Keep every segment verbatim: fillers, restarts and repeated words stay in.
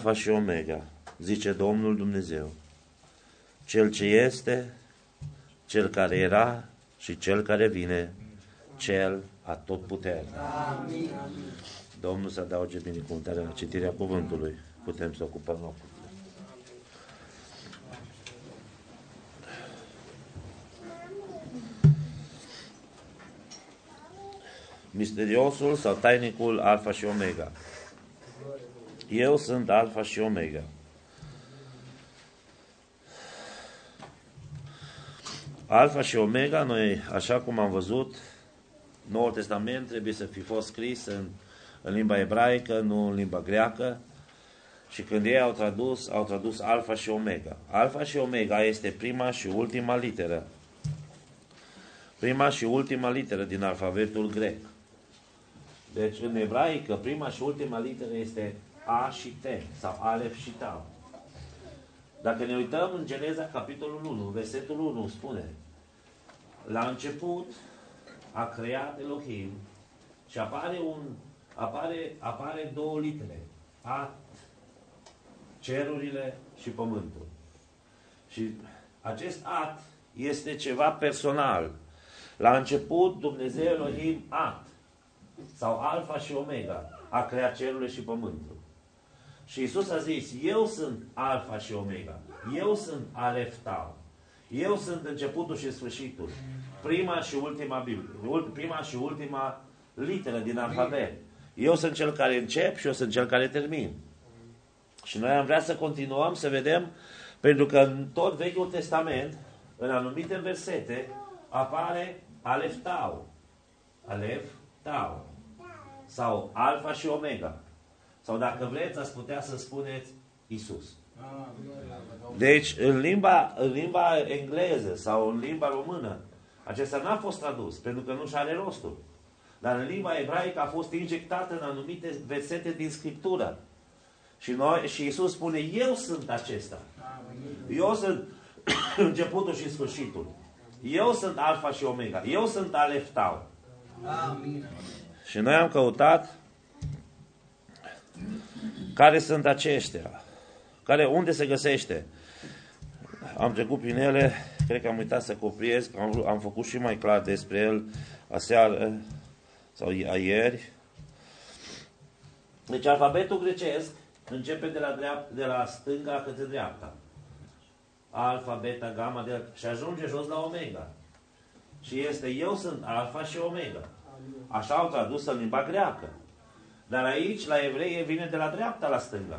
Alfa și Omega, zice Domnul Dumnezeu, Cel ce este, Cel care era și Cel care vine, Cel atotputernic. Domnul să adauge binecuvântarea la citirea cuvântului. Putem să ocupăm locul. Misteriosul sau tainicul Alfa și Omega. Eu sunt Alfa și Omega. Alfa și Omega, noi, așa cum am văzut, Noul Testament trebuie să fi fost scris în, în limba ebraică, nu în limba greacă. Și când ei au tradus, au tradus Alfa și Omega. Alfa și Omega este prima și ultima literă. Prima și ultima literă din alfabetul grec. Deci în ebraică, prima și ultima literă este A și T, sau Alef și Tau. Dacă ne uităm în Geneza, capitolul unu, versetul unu, spune: la început a creat Elohim și apare, un, apare, apare două litere. A, cerurile și pământul. Și acest at este ceva personal. La început Dumnezeu Elohim at, sau Alfa și Omega, a creat cerurile și pământul. Și Iisus a zis: eu sunt Alfa și Omega, eu sunt Alef Tau, eu sunt începutul și sfârșitul, prima și ultima Biblie, prima și ultima literă din alfabet. Eu sunt cel care încep și eu sunt cel care termin. Și noi am vrea să continuăm să vedem, pentru că în tot Vechiul Testament, în anumite versete, apare Alef Tau, Alef Tau, sau Alfa și Omega. Sau dacă vreți, ați putea să spuneți Isus. Deci, în limba, în limba engleză sau în limba română, acesta n-a fost tradus, pentru că nu și are rostul. Dar în limba ebraică a fost injectată în anumite versete din Scriptură. Și, noi, și Iisus spune: eu sunt acesta. Eu sunt începutul și sfârșitul. Eu sunt Alfa și Omega. Eu sunt Alef Tau. Amin. Și noi am căutat care sunt aceștia. Care, unde se găsește. Am trecut prin ele, cred că am uitat să copiez, am, am făcut și mai clar despre el aseară sau ieri. Deci alfabetul grecesc începe de la, dreapta, de la stânga către dreapta. Alfa, beta, gamma, delta. Și ajunge jos la omega. Și este: eu sunt Alfa și Omega. Așa au tradus în limba greacă. Dar aici, la evreie, vine de la dreapta la stânga.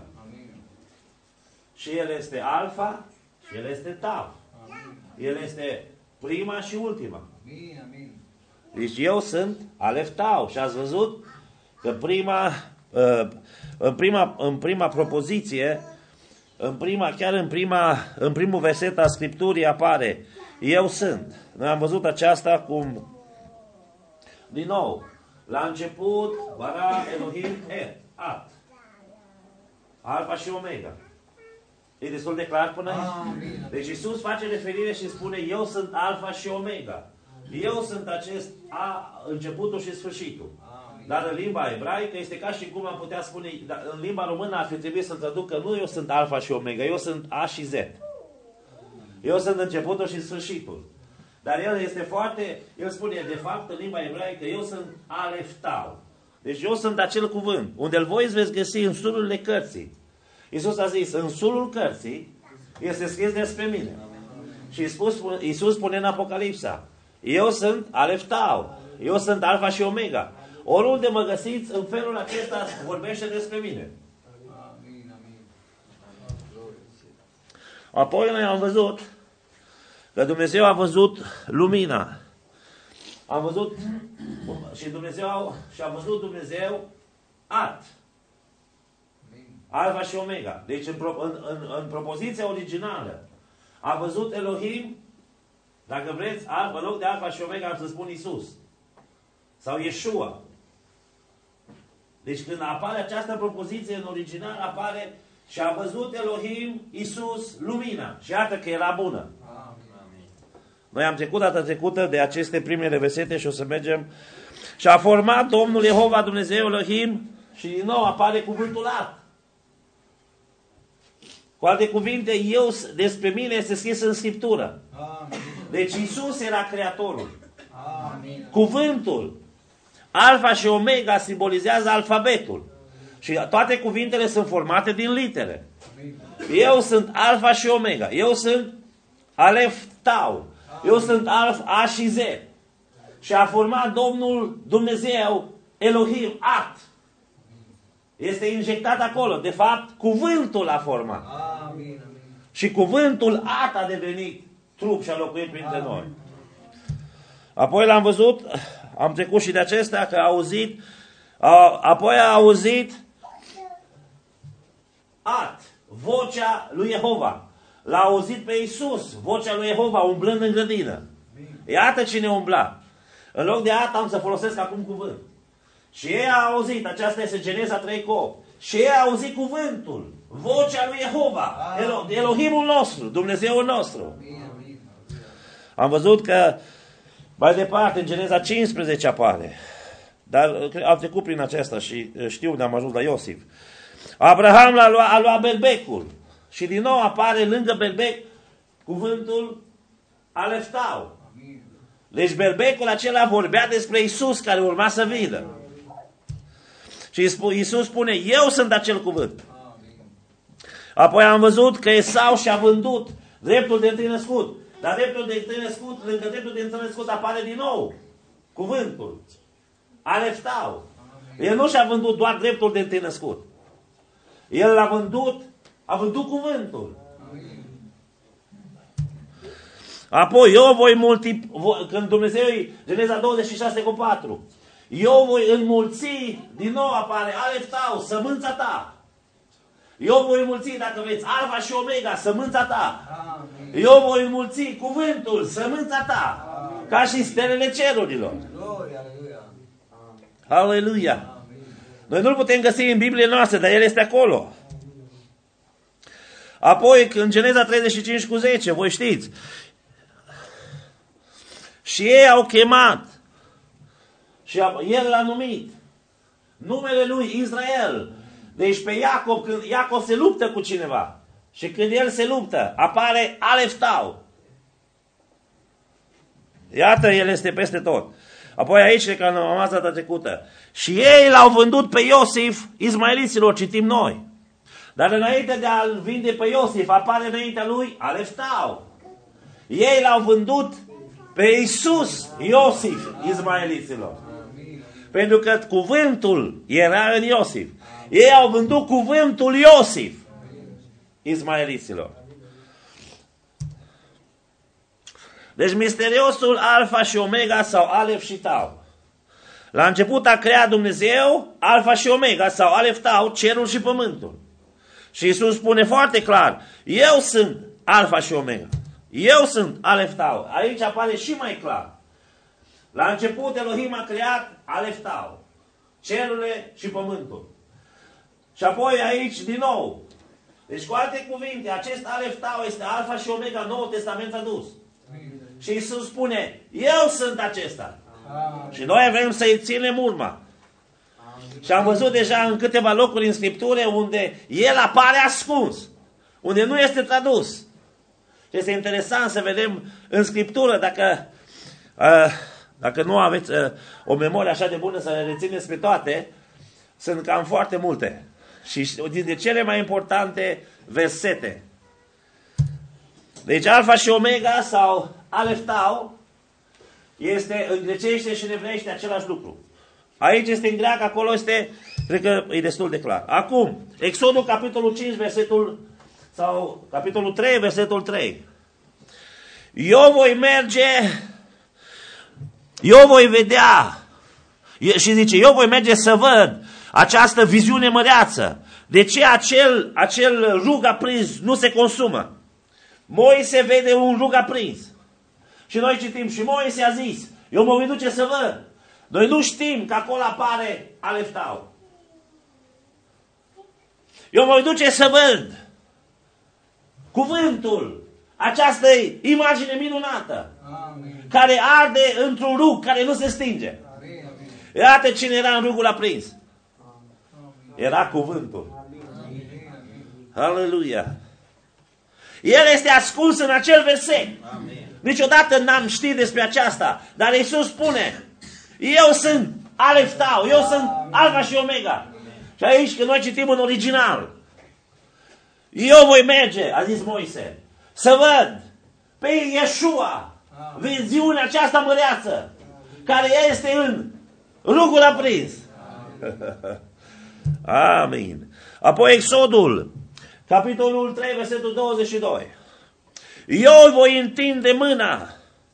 Și el este Alfa și el este Tau. El este prima și ultima. Deci eu sunt Alef Tau. Și ați văzut că prima, în prima, în prima propoziție, în prima, chiar în, prima, în primul verset al Scripturii apare: eu sunt. Noi am văzut aceasta cum, din nou, la început, bara Elohim et, at. Alfa și Omega. E destul de clar până aici? Deci Iisus face referire și spune: eu sunt Alfa și Omega. Eu sunt acest A, începutul și sfârșitul. Dar în limba ebraică este ca și cum am putea spune, în limba română ar fi trebuit să traduc că nu eu sunt Alfa și Omega, eu sunt A și Z. Eu sunt începutul și sfârșitul. Dar el este foarte, el spune de fapt în limba ebraică: eu sunt Alef Tau. Deci eu sunt acel cuvânt, unde îl voi veți găsi în sulurile cărții. Iisus a zis: în sulul cărții este scris despre mine. Și Iisus, Iisus spune în Apocalipsa: eu sunt Alef Tau, eu sunt Alfa și Omega. Oriunde mă găsiți, în felul acesta vorbește despre mine. Apoi noi am văzut că Dumnezeu a văzut lumina. Am văzut și Dumnezeu și a văzut Dumnezeu at. Alfa și Omega. Deci în, în, în, în propoziția originală a văzut Elohim, dacă vreți, în loc de Alfa și Omega am să spun Isus. Sau Yeshua. Deci când apare această propoziție în original, apare: și a văzut Elohim, Isus, lumina. Și iată că era bună. Amin. Noi am trecut data trecută de aceste primele versete și o să mergem. Și a format Domnul Jehova Dumnezeu Elohim, și din nou apare cuvântul at. Cu alte cuvinte, eu, despre mine este scris în Scriptură. Deci Iisus era Creatorul. Amin. Cuvântul, Alfa și Omega, simbolizează alfabetul. Și toate cuvintele sunt formate din litere. Eu sunt Alfa și Omega. Eu sunt Alef Tau. Eu sunt Alf A și Z. Și a format Domnul Dumnezeu Elohim At. Este injectat acolo. De fapt, cuvântul a format. Amin. Și cuvântul At a devenit trup și a locuit printre noi. Apoi l-am văzut, am trecut și de acesta, că a auzit, a, apoi a auzit At, vocea lui Jehova. L-a auzit pe Iisus, vocea lui Jehova, umblând în grădină. Iată cine umbla. În loc de At am să folosesc acum cuvânt. Și ei a auzit, aceasta este Geneza trei cu opt. Și ei a auzit cuvântul, vocea lui Jehova, Elo, Elohimul nostru, Dumnezeul nostru. Am văzut că mai departe, în Geneza cincisprezece apare. Dar am trecut prin aceasta și știu unde am ajuns la Iosif. Abraham l-a luat, a luat belbecul. Și din nou apare lângă belbec cuvântul Alef Tau. Deci belbecul acela vorbea despre Iisus care urma să vină. Și Iisus spune, eu sunt acel cuvânt. Apoi am văzut că Esau și-a vândut dreptul de întâi născut. Dar dreptul de întâi născut, lângă dreptul de întâi născut apare din nou cuvântul. Alef Tau. El nu și-a vândut doar dreptul de întâi născut. El l-a vândut, a vândut cuvântul. Apoi, eu voi multi... Când Dumnezeu, Geneza douăzeci și șase cu patru, eu voi înmulți, din nou apare Alef Tau, sămânța ta. Eu voi înmulți, dacă vreți, Alfa și Omega, sămânța ta. Amin. Eu voi înmulți cuvântul, sămânța ta. Amin. Ca și stelele cerurilor. Aleluia. Noi nu-l putem găsi în Biblie noastră, dar el este acolo. Apoi, în Geneza treizeci și cinci cu zece, voi știți. Și ei au chemat. Și el l-a numit. Numele lui Israel. Deci pe Iacov, când Iacov se luptă cu cineva și când el se luptă, apare Alef Tau. Iată, el este peste tot. Apoi aici, ca în masa data trecută, și ei l-au vândut pe Iosif ismaeliților, citim noi. Dar înainte de a-l vinde pe Iosif, apare înaintea lui Alef Tau. Ei l-au vândut pe Iisus, Iosif, ismaeliților. Pentru că cuvântul era în Iosif. Ei au vândut cuvântul Iosif ismaeliților. Deci misteriosul Alfa și Omega sau Alef și Tau. La început a creat Dumnezeu Alfa și Omega sau Alef Tau, cerul și pământul. Și Iisus spune foarte clar, eu sunt Alfa și Omega. Eu sunt Alef Tau. Aici apare și mai clar. La început Elohim a creat Alef Tau, cerurile și pământul. Și apoi aici din nou. Deci cu alte cuvinte, acest Alef Tau este Alfa și Omega, Noul Testament adus. Și Iisus spune, eu sunt acesta. Amin. Și noi vrem să-i ținem urma. Amin. Și am văzut deja în câteva locuri în Scriptură unde el apare ascuns. Unde nu este tradus. Și este interesant să vedem în Scriptură, dacă, uh, dacă nu aveți uh, o memorie așa de bună să le rețineți pe toate, sunt cam foarte multe. Și dintre cele mai importante versete. Deci Alfa și Omega sau Alef Tau este în grecește și în evreiește același lucru. Aici este în greacă, acolo este, cred că e destul de clar. Acum, Exodul capitolul cinci, versetul, sau capitolul trei, versetul trei. Eu voi merge, eu voi vedea, și zice, eu voi merge să văd această viziune măreață. De ce acel, acel rug aprins nu se consumă? Moise vede un rug aprins. Și noi citim, și Moise a zis, eu mă voi duce să văd. Noi nu știm că acolo apare Alef Tau. Eu mă voi duce să văd cuvântul, această imagine minunată. Amin. Care arde într-un rug care nu se stinge. Amin. Iată cine era în rugul aprins. Amin. Era cuvântul. Amin. Aleluia. El este ascuns în acel verset. Amin. Niciodată n-am știut despre aceasta, dar Iisus spune, eu sunt Alef Tau, eu sunt Alfa și Omega. Amin. Și aici când noi citim în original, eu voi merge, a zis Moise, să văd pe Iesua, viziunea aceasta măreață, care este în rugul aprins. Amin. Apoi Exodul, capitolul trei, versetul douăzeci și doi. Eu voi întinde mâna,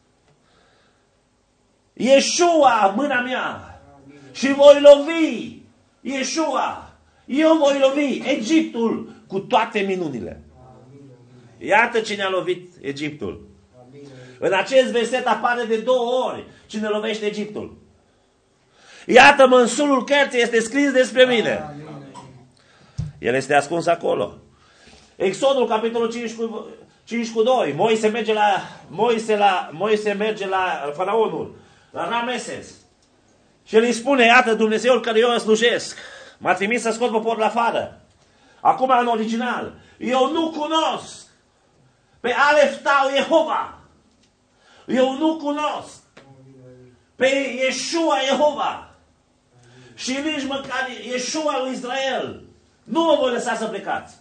Iesua, mâna mea, și voi lovi, Iesua, eu voi lovi Egiptul cu toate minunile. Iată cine a lovit Egiptul. În acest verset apare de două ori cine lovește Egiptul. Iată, mănsulul cărții este scris despre mine. El este ascuns acolo. Exodul, capitolul cinci cu, cinci cu doi. Moise merge la, Moise la, Moise merge la faraonul, la Rameses. Și el îi spune, iată, Dumnezeul care eu îl slujesc m-a trimis să scot poporul afară. Acum, în original, eu nu cunosc pe Alef Tau Jehova. Eu nu cunosc pe Iesua Jehova. Și nici măcar Iesua lui Israel. Nu mă voi lăsa să plecați.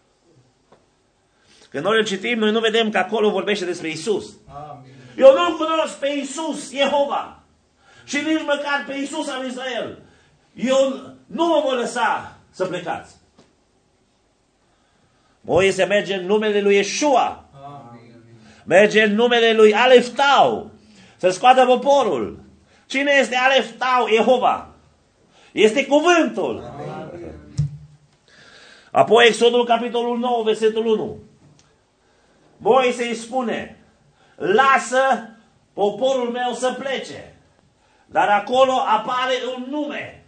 Când noi îl citim, noi nu vedem că acolo vorbește despre Isus. Eu nu cunosc pe Isus Jehova. Și nici măcar pe Isus al lui Israel. Eu nu mă voi lăsa să plecați. Moise merge în numele lui Iesua. Merge în numele lui Alef Tau să scoată poporul. Cine este Alef Tau Jehova? Este cuvântul. Amin. Apoi Exodul capitolul nouă, versetul unu. Moise îi spune, lasă poporul meu să plece. Dar acolo apare un nume.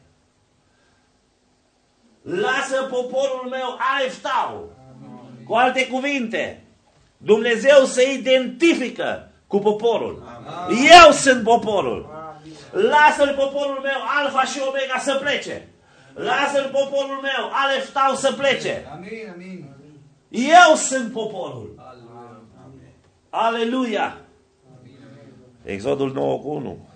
Lasă poporul meu Alef Tau. Cu alte cuvinte, Dumnezeu se identifică cu poporul. Amin. Eu sunt poporul. Lasă-l poporul meu, Alfa și Omega, să plece. Lasă-l poporul meu, Alef Tau, să plece. Amin, amin. Eu sunt poporul. Amin. Aleluia. Exodul nouă cu unu.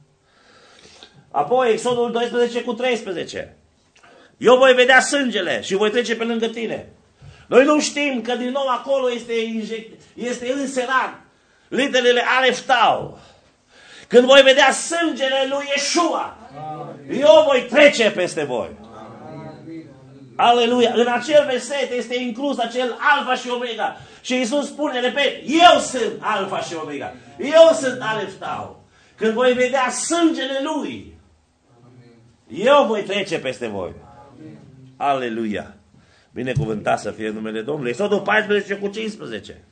Apoi Exodul doisprezece cu treisprezece. Eu voi vedea sângele și voi trece pe lângă tine. Noi nu știm că din nou acolo este, inject, este înserat literele Alef Tau. Când voi vedea sângele lui Iesua, eu voi trece peste voi. Amin. Aleluia! În acel verset este inclus acel Alfa și Omega. Și Iisus spune, repet, eu sunt Alfa și Omega. Eu sunt Alef Tau. Când voi vedea sângele lui, eu voi trece peste voi. Aleluia! Binecuvântat să fie numele Domnului. Exodul paisprezece cu cincisprezece.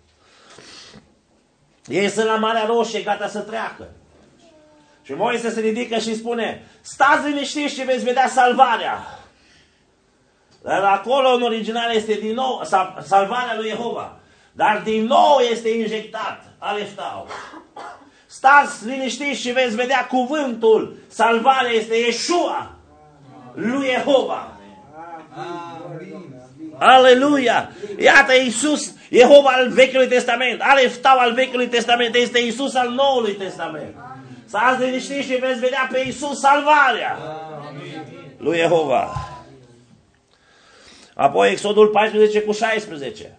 Ei sunt la Marea Roșie, gata să treacă. Și Moise se ridică și spune, stați liniștiți și veți vedea salvarea. Dar acolo în original este din nou salvarea lui Jehova. Dar din nou este injectat Alef Tau. Stați liniștiți și veți vedea cuvântul. Salvarea este Iesua lui Jehova. Aleluia! Iată Iisus, Jehova al Vechiului Testament. Alef Tau al Vechiului Testament este Iisus al Noului Testament. Stați liniștiți și veți vedea pe Iisus salvarea lui Jehova. Apoi Exodul paisprezece cu șaisprezece.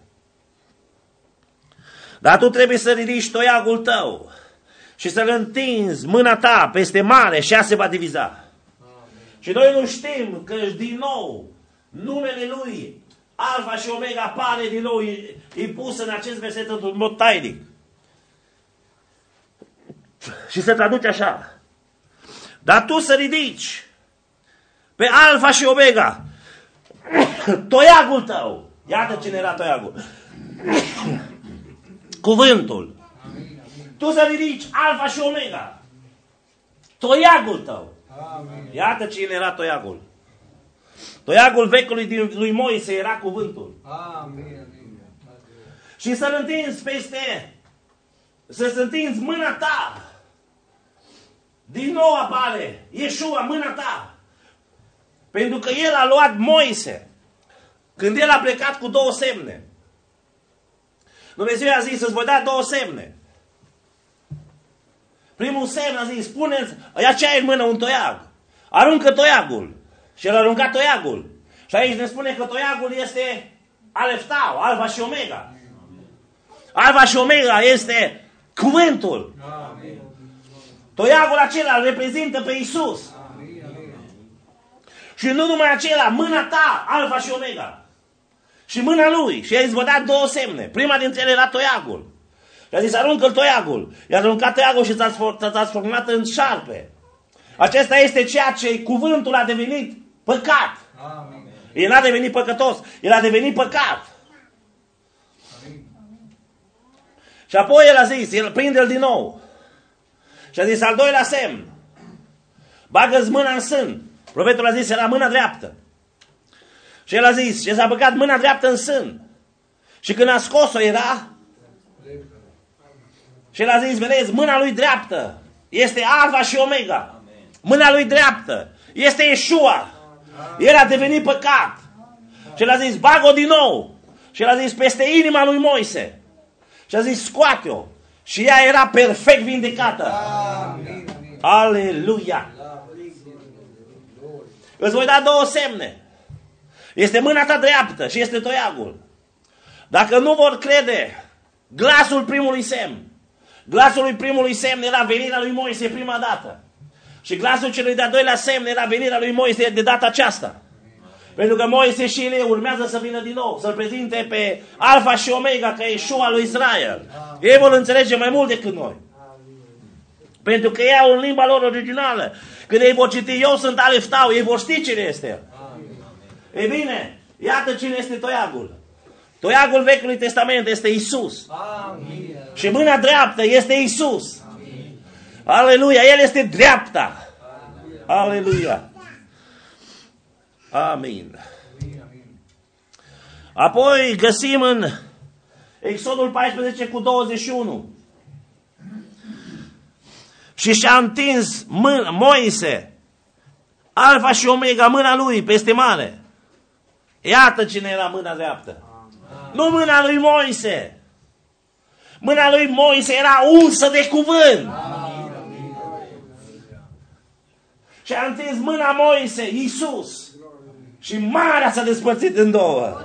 Dar tu trebuie să ridici toiagul tău și să-l întinzi mâna ta peste mare și ea se va diviza. Și noi nu știm că din nou numele lui Alfa și Omega apare din nou, e, e pus în acest verset într-un mod tainic. Și se traduce așa. Dar tu să ridici pe Alfa și Omega toiagul tău. Iată cine era toiagul. Cuvântul. Tu să ridici Alfa și Omega toiagul tău. Iată cine era toiagul. Toiagul vechiului lui Moise era cuvântul. Și să-l întinzi peste, să-ți întinzi mâna ta. Din nou apare Iesua, mâna ta. Pentru că el a luat Moise când el a plecat cu două semne. Dumnezeu a zis, îți voi da două semne. Primul semn a zis, spuneți, ia ce ai în mână, un toiag. Aruncă toiagul. Și el a aruncat toiagul. Și aici ne spune că toiagul este Alef Tau, Alfa și Omega. Alfa și Omega este cuvântul. Toiagul acela îl reprezintă pe Iisus. Și nu numai acela, mâna ta, Alfa și Omega. Și mâna lui. Și el îți va da două semne. Prima dintre ele era toiagul. Și a zis, aruncă-l toiagul. I-a aruncat toiagul și s-a transformat în șarpe. Acesta este ceea ce cuvântul a devenit păcat. Amin. El n-a devenit păcătos. El a devenit păcat. Amin. Și apoi el a zis, el prinde-l din nou. Și a zis, al doilea semn. Bagă-ți mâna în sân. Profetul a zis, era mâna dreaptă. Și el a zis, și s-a băgat mâna dreaptă în sân. Și când a scos-o era... Și el a zis, vedeți, mâna lui dreaptă este Alfa și Omega. Mâna lui dreaptă este Iesua. El a devenit păcat. Și el a zis, bag-o din nou. Și el a zis, peste inima lui Moise. Și a zis, scoate-o. Și ea era perfect vindecată. Aleluia. Îți voi da două semne. Este mâna ta dreaptă și este toiagul. Dacă nu vor crede glasul primului semn, glasul lui primului semn era venirea lui Moise prima dată. Și glasul celui de-a doilea semn era venirea lui Moise de data aceasta. Pentru că Moise și Ilie urmează să vină din nou, să-l prezinte pe Alfa și Omega ca Iesua lui Israel. Ei vor înțelege mai mult decât noi. Pentru că ei au în limba lor originală. Când ei vor citi, eu sunt Alef Tau, ei vor ști cine este el. Ei bine, iată cine este toiagul. Toiagul Vechiului Testament este Iisus. Amin. Și mâna dreaptă este Iisus. Amin. Aleluia, El este dreapta. Amin. Aleluia. Amin. Apoi găsim în Exodul paisprezece cu douăzeci și unu. Și și-a întins mâna, Moise, Alfa și Omega, mâna lui peste mare. Iată cine era mâna dreaptă. Nu mâna lui Moise. Mâna lui Moise era unsă de cuvânt. Și a întins mâna Moise, Iisus. Și marea s-a despărțit în două.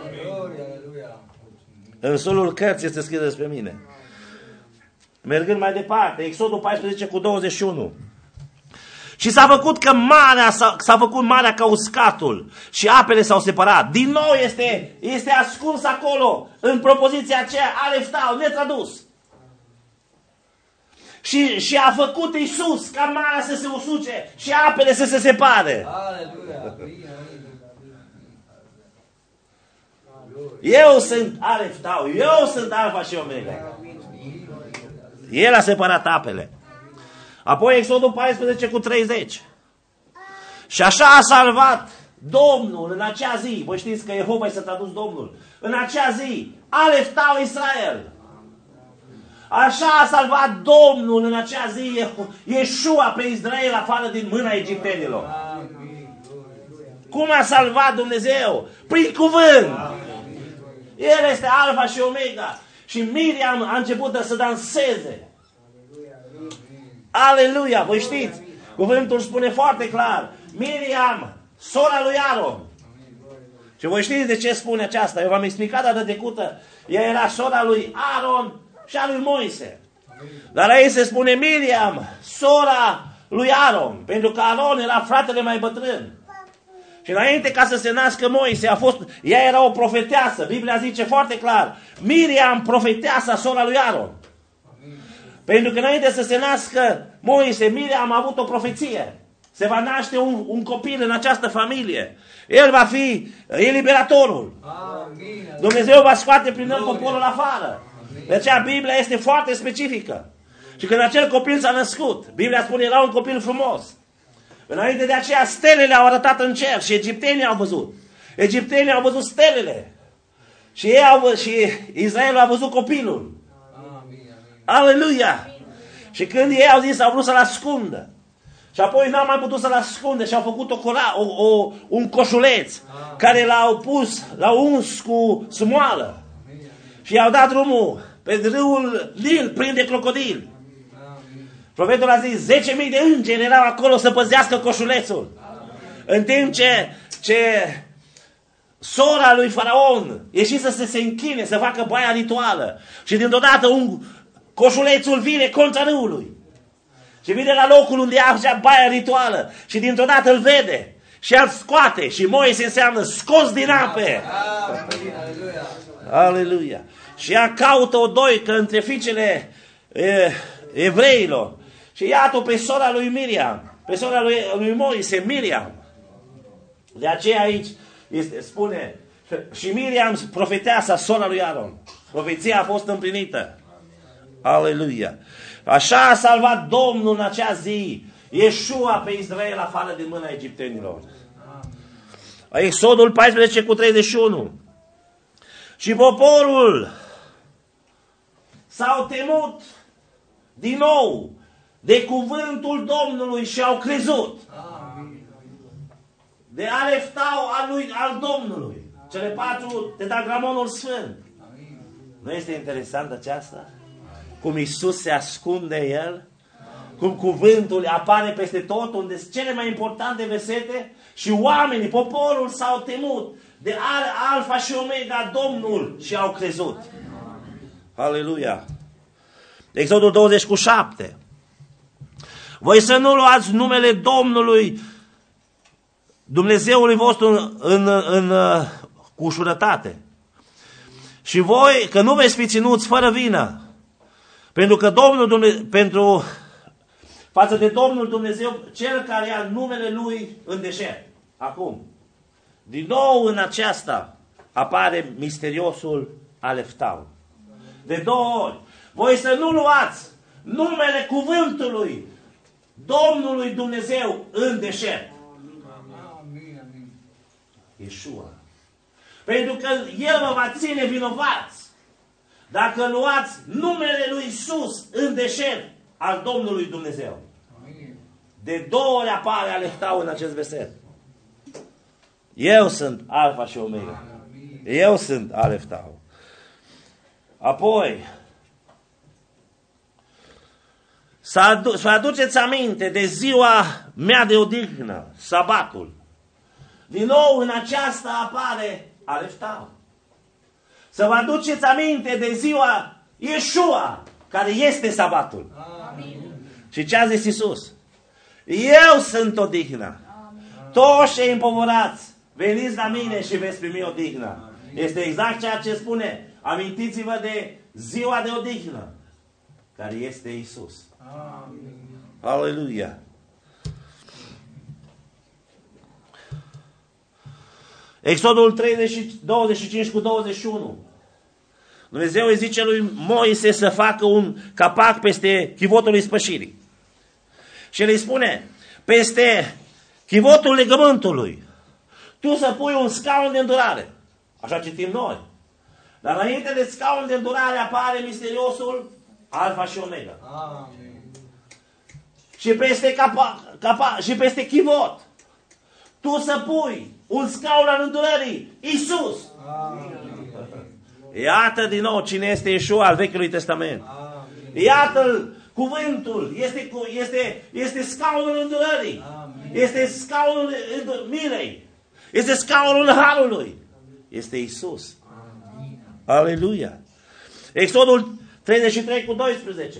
În solul cărții este scris despre mine. Mergând mai departe, Exodul paisprezece cu douăzeci și unu. Și s-a făcut că marea, s-a făcut marea ca uscatul și apele s-au separat. Din nou este, este ascuns acolo, în propoziția aceea, Alef Tau, netradus. Și, și a făcut Iisus ca marea să se usuce și apele să se separe. Aleluia. Eu sunt Alef Tau, eu sunt Alfa și Omega. El a separat apele. Apoi Exodul paisprezece cu treizeci. Și așa a salvat Domnul în acea zi. Voi știți că Jehova s-a tradus Domnul. În acea zi, Alef Tau Israel. Așa a salvat Domnul în acea zi Iesua pe Israel afară din mâna egiptenilor. Cum a salvat Dumnezeu? Prin cuvânt. El este Alfa și Omega. Și Miriam a început să danseze. Aleluia, voi știți, cuvântul spune foarte clar, Miriam, sora lui Aron. Și voi știți de ce spune aceasta, eu v-am explicat data trecută, ea era sora lui Aron și a lui Moise. Dar aici se spune Miriam, sora lui Aron, pentru că Aron era fratele mai bătrân. Și înainte ca să se nască Moise, a fost, ea era o profeteasă, Biblia zice foarte clar, Miriam, profeteasa, sora lui Aron. Pentru că înainte să se nască Moise, Miriam a avut o profeție. Se va naște un, un copil în această familie. El va fi eliberatorul. Amin. Dumnezeu va scoate prin el poporul afară. De aceea Biblia este foarte specifică. Și când acel copil s-a născut, Biblia spune era un copil frumos. Înainte de aceea stelele au arătat în cer și egiptenii au văzut. Egiptenii au văzut stelele. Și, ei au, și Israel a văzut copilul. Aleluia! Și când ei au zis, au vrut să-l ascundă. Și apoi n-au mai putut să-l ascunde și au făcut o cora, o, o, un coșuleț care l-au pus, l-au uns cu smoală. Și i-au dat drumul pe râul Nil, plin de crocodili. Profetul a zis, zece mii de îngeri erau acolo să păzească coșulețul. În timp ce, ce sora lui Faraon ieși să se, se închine, să facă baia rituală. Și dintr-o dată un, coșulețul vine contra râului. Și vine la locul unde avea baia rituală. Și dintr-o dată îl vede. Și îl scoate. Și Moise înseamnă scos din ape. Aleluia. Și ea caută o doică între fiicele e, evreilor. Și iată pe sora lui Miriam. Pe sora lui, lui Moise, Miriam. De aceea aici este, spune, și Miriam profeteasa, sora lui Aron. Profeția a fost împlinită. Aleluia. Așa a salvat Domnul în acea zi Iesua pe Israel afară din mâna egiptenilor. Exodul paisprezece cu treizeci și unu. Și poporul s-au temut din nou de cuvântul Domnului și au crezut. De aleftau al, lui, al Domnului. Cele patru tetragramonul sfânt. Nu este interesant aceasta? Cum Iisus se ascunde El? Cum cuvântul apare peste tot, unde sunt cele mai importante versete? Și oamenii, poporul s-au temut de Alfa și Omega, Domnul, și au crezut. Aleluia! Exodul douăzeci cu șapte. Voi să nu luați numele Domnului, Dumnezeului vostru, în, în, în, în cu ușurătate. Și voi, că nu veți fi ținuți fără vină, pentru că Domnul Dumnezeu, pentru, față de Domnul Dumnezeu, cel care ia numele Lui în deșert. Acum, din nou în aceasta apare misteriosul Aleftau. De două ori. Voi să nu luați numele cuvântului Domnului Dumnezeu în deșert. Iesua. Pentru că El vă va ține vinovați dacă luați numele lui Iisus în deșert al Domnului Dumnezeu. De două ori apare Aleftau în acest verset. Eu sunt Alfa și Omega. Eu sunt Aleftau. Apoi, să, adu să aduceți aminte de ziua mea de odihnă, sabatul. Din nou în aceasta apare Aleftau. Să vă aduceți aminte de ziua Iesua, care este sabatul. Amin. Și ce a zis Iisus? Eu sunt odihna. Toți cei împovorați, veniți la mine și veți primi odihna. Este exact ceea ce spune. Amintiți-vă de ziua de odihnă, care este Iisus. Amin. Aleluia. Exodul treizeci, douăzeci și cinci cu douăzeci și unu. Dumnezeu îi zice lui Moise să facă un capac peste chivotul ispășirii. Și îi spune, peste chivotul legământului, tu să pui un scaun de îndurare. Așa citim noi. Dar înainte de scaun de îndurare apare misteriosul Alfa și Omega. Amin. Și peste capa, capa, și peste chivot, tu să pui un scaun al îndurării, Iisus. Amin. Iată din nou cine este Iesua al Vechiului Testament. Amin. Iată-l cuvântul, este, este, este scaunul îndurării. Amin. Este scaunul milei. Este scaunul harului. Este Iisus. Amin. Aleluia. Exodul treizeci și trei cu doisprezece.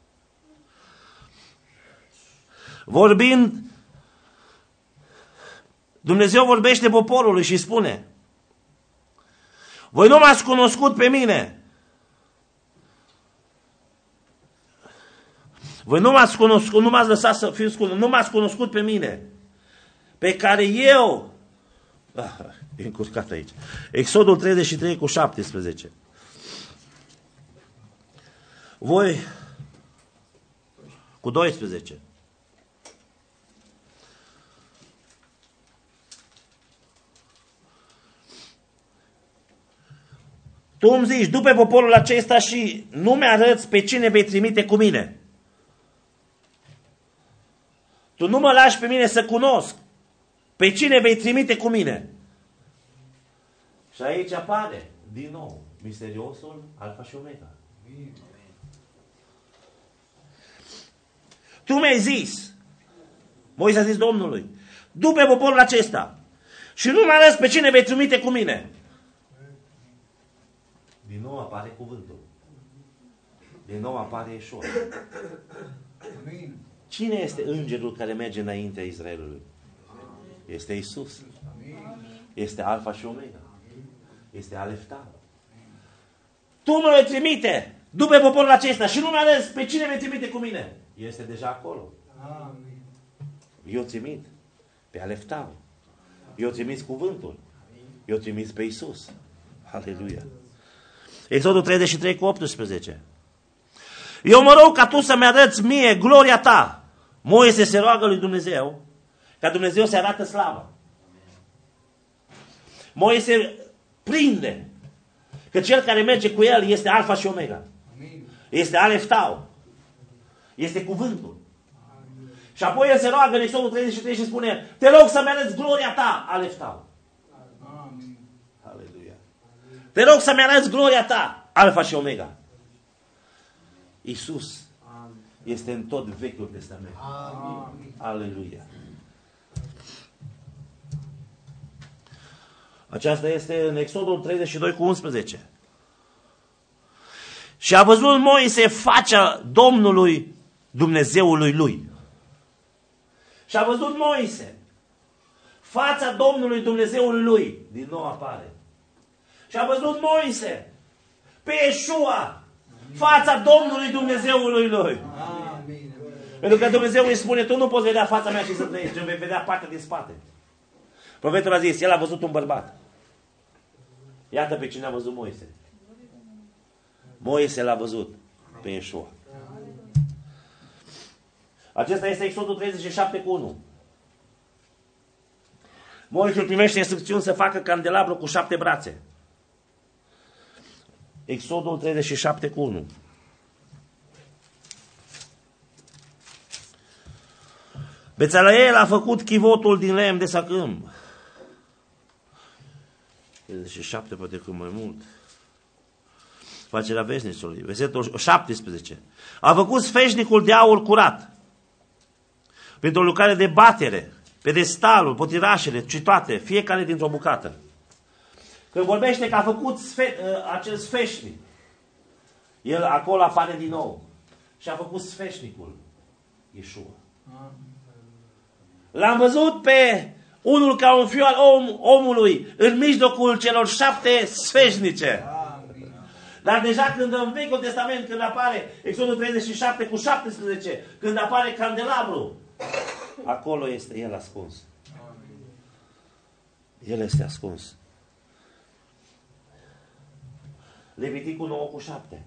Vorbind, Dumnezeu vorbește poporului și spune, voi nu m-ați cunoscut pe mine. Voi nu m-ați cunoscut, nu m-ați lăsat să fiți cunoscut, nu m-ați cunoscut pe mine, pe care eu, ah, e încurcat aici, Exodul treizeci și trei cu șaptesprezece. Voi, cu doisprezece. Tu îmi zici, du-pe poporul acesta și nu mi-arăți pe cine vei trimite cu mine. Tu nu mă lași pe mine să cunosc pe cine vei trimite cu mine. Și aici apare din nou misteriosul Alfa și Omega. Tu mi-ai zis, Moise a zis Domnului, du pe poporul acesta și nu mă arăți pe cine vei trimite cu mine. Din nou apare cuvântul. Din nou apare Iesua. Cine este îngerul care merge înaintea Israelului? Este Iisus. Este Alfa și Omega. Este Alef Tau. Tu mă vei trimite, du pe poporul acesta și nu mă arăți pe cine vei trimite cu mine. Este deja acolo. Eu trimit pe Alef Tau. Eu trimis cuvântul. Eu trimis pe Iisus. Aleluia. Exodul treizeci și trei cu optsprezece. Eu mă rog ca tu să-mi arăți mie gloria ta. Moise se roagă lui Dumnezeu ca Dumnezeu să arată slava. Moise prinde că cel care merge cu el este Alfa și Omega. Este Alef Tau. Este cuvântul. Și apoi el se roagă în Exodul treizeci și trei și spune, te rog să-mi arăți gloria ta, Alef Tau. Aleluia. Te rog să-mi arăți gloria ta, Alfa și Omega. Iisus este în tot Vechiul Testament. Amin. Aleluia. Aceasta este în Exodul treizeci și doi cu unsprezece. Și a văzut Moise facea Domnului Dumnezeului lui. Și a văzut Moise fața Domnului Dumnezeului lui. Din nou apare. Și a văzut Moise pe Iesua fața Domnului Dumnezeului lui. Amin. Pentru că Dumnezeu îi spune, tu nu poți vedea fața mea și să trăiești, ci vei vedea partea din spate. Profetul a zis, el a văzut un bărbat. Iată pe cine a văzut Moise. Moise l-a văzut pe Iesua. Acesta este Exodul treizeci și șapte cu unu. Moise îl primește instrucțiuni să facă candelabru cu șapte brațe. Exodul treizeci și șapte cu unu. Bețaleel a făcut chivotul din lemn de sacâm. treizeci și șapte, poate că mai mult. Facerea veșnicului. Versetul șaptesprezece. A făcut sfeșnicul de aur curat. Pentru o lucrare de batere, pedestalul, potirașele, ci toate, fiecare dintr-o bucată. Când vorbește că a făcut sfe, acel sfeșnic, el acolo apare din nou. Și a făcut sfeșnicul Iesua. L-am văzut pe unul ca un fiu al om, omului în mijlocul celor șapte sfeșnice. Dar deja când în Vechiul Testament, când apare Exodul treizeci și șapte cu șaptesprezece, când apare candelabru, acolo este el ascuns. El este ascuns. Leviticul nouă cu șapte.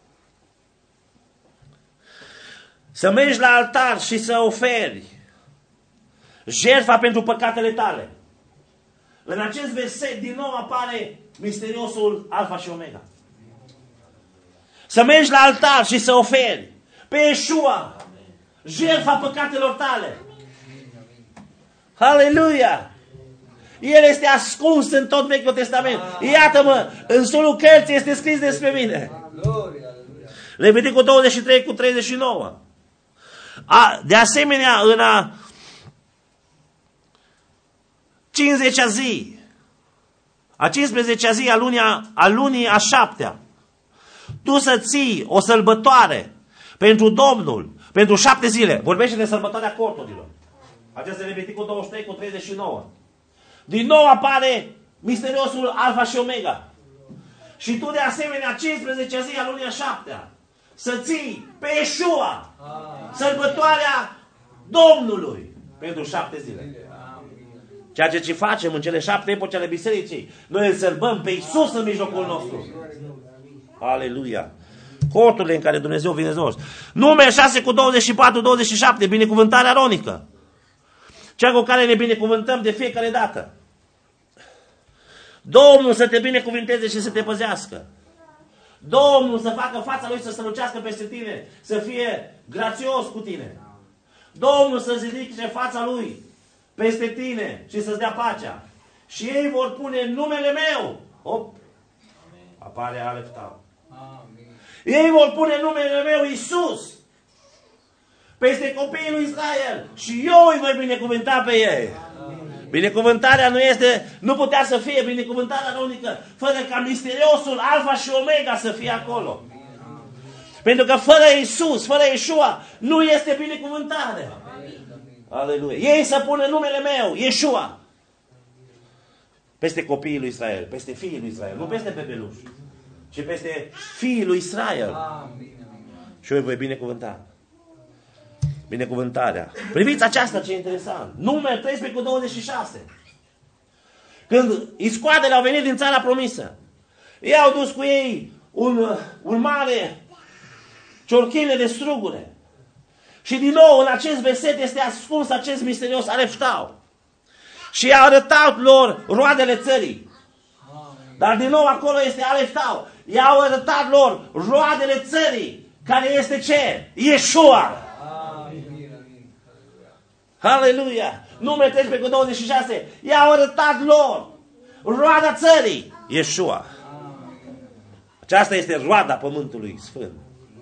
Să mergi la altar și să oferi jertfa pentru păcatele tale. În acest verset din nou apare misteriosul Alfa și Omega. Să mergi la altar și să oferi pe Iesua jertfa păcatelor tale. Aleluia! El este ascuns în tot Vechiul Testament. Iată-mă, în solul cărții este scris despre mine. Leviticul douăzeci și trei cu treizeci și nouă. A, de asemenea, în a cincizecea zi, a cincisprezecea zi a lunii a, a, lunii a șaptea, tu să ții o sărbătoare pentru Domnul, pentru șapte zile. Vorbește de sărbătoarea corturilor. Acesta e Leviticul douăzeci și trei cu treizeci și nouă. Din nou apare misteriosul Alfa și Omega. Și tu de asemenea, cincisprezecea zi a lunii a șaptea, să ții pe Iesua sărbătoarea Domnului pentru șapte zile. Ceea ce ce facem în cele șapte epoci ale bisericii, noi îl sărbăm pe Iisus în mijlocul nostru. Aleluia! Corturile în care Dumnezeu vine jos. Numeri șase cu douăzeci și patru douăzeci și șapte, binecuvântarea aronică. Cea cu care ne binecuvântăm de fiecare dată. Domnul să te binecuvinteze și să te păzească. Domnul să facă fața Lui să strălucească peste tine, să fie grațios cu tine. Domnul să ridice fața Lui peste tine și să-ți dea pacea. Și ei vor pune numele meu. Op! Apare Alef Tau. Ei vor pune numele meu Iisus peste copiii lui Israel și eu îi voi binecuvânta pe ei. Binecuvântarea nu este, nu putea să fie binecuvântarea unică fără ca misteriosul Alfa și Omega să fie acolo. Pentru că fără Iisus, fără Iesua, nu este binecuvântare. Aleluia. Ei să pună numele meu, Iesua, peste copiii lui Israel, peste fiii lui Israel, nu peste bebeluși, ci peste fiii lui Israel. Și eu îi voi binecuvânta. Binecuvântarea. Priviți aceasta, ce interesant. Numele treisprezece cu douăzeci și șase. Când iscoadele au venit din țara promisă, ei au dus cu ei un, un mare ciorchine de strugure. Și din nou în acest verset este ascuns acest misterios Aleftau. Și i-a arătat lor roadele țării. Dar din nou acolo este Aleftau. I-au arătat lor roadele țării. Care este ce? Iesua. Aleluia! Numele treisprezece cu douăzeci și șase. I-au arătat lor roada țării. Iesua. Aceasta este roada pământului sfânt.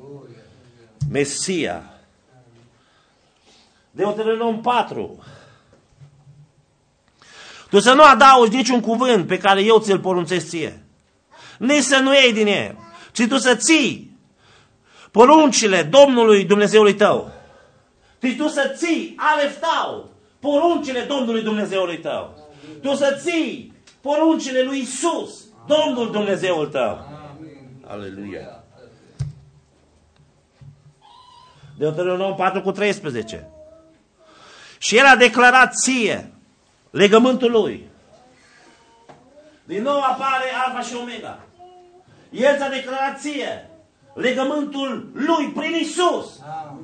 Mesia. Deuteronom patru. Tu să nu adaugi niciun cuvânt pe care eu ți-l porunțesc ție. Nici să nu iei din el, ci tu să ții poruncile Domnului Dumnezeului tău. Și tu să ții Aleftau, poruncile Domnului Dumnezeului tău. Tu să ții poruncile lui Iisus, Domnul Dumnezeul tău. Aleluia. Deuteronom patru cu treisprezece. Și el a declarat ție legământul lui. Din nou apare Alfa și Omega. El ți-a declarat ție legământul lui prin Iisus.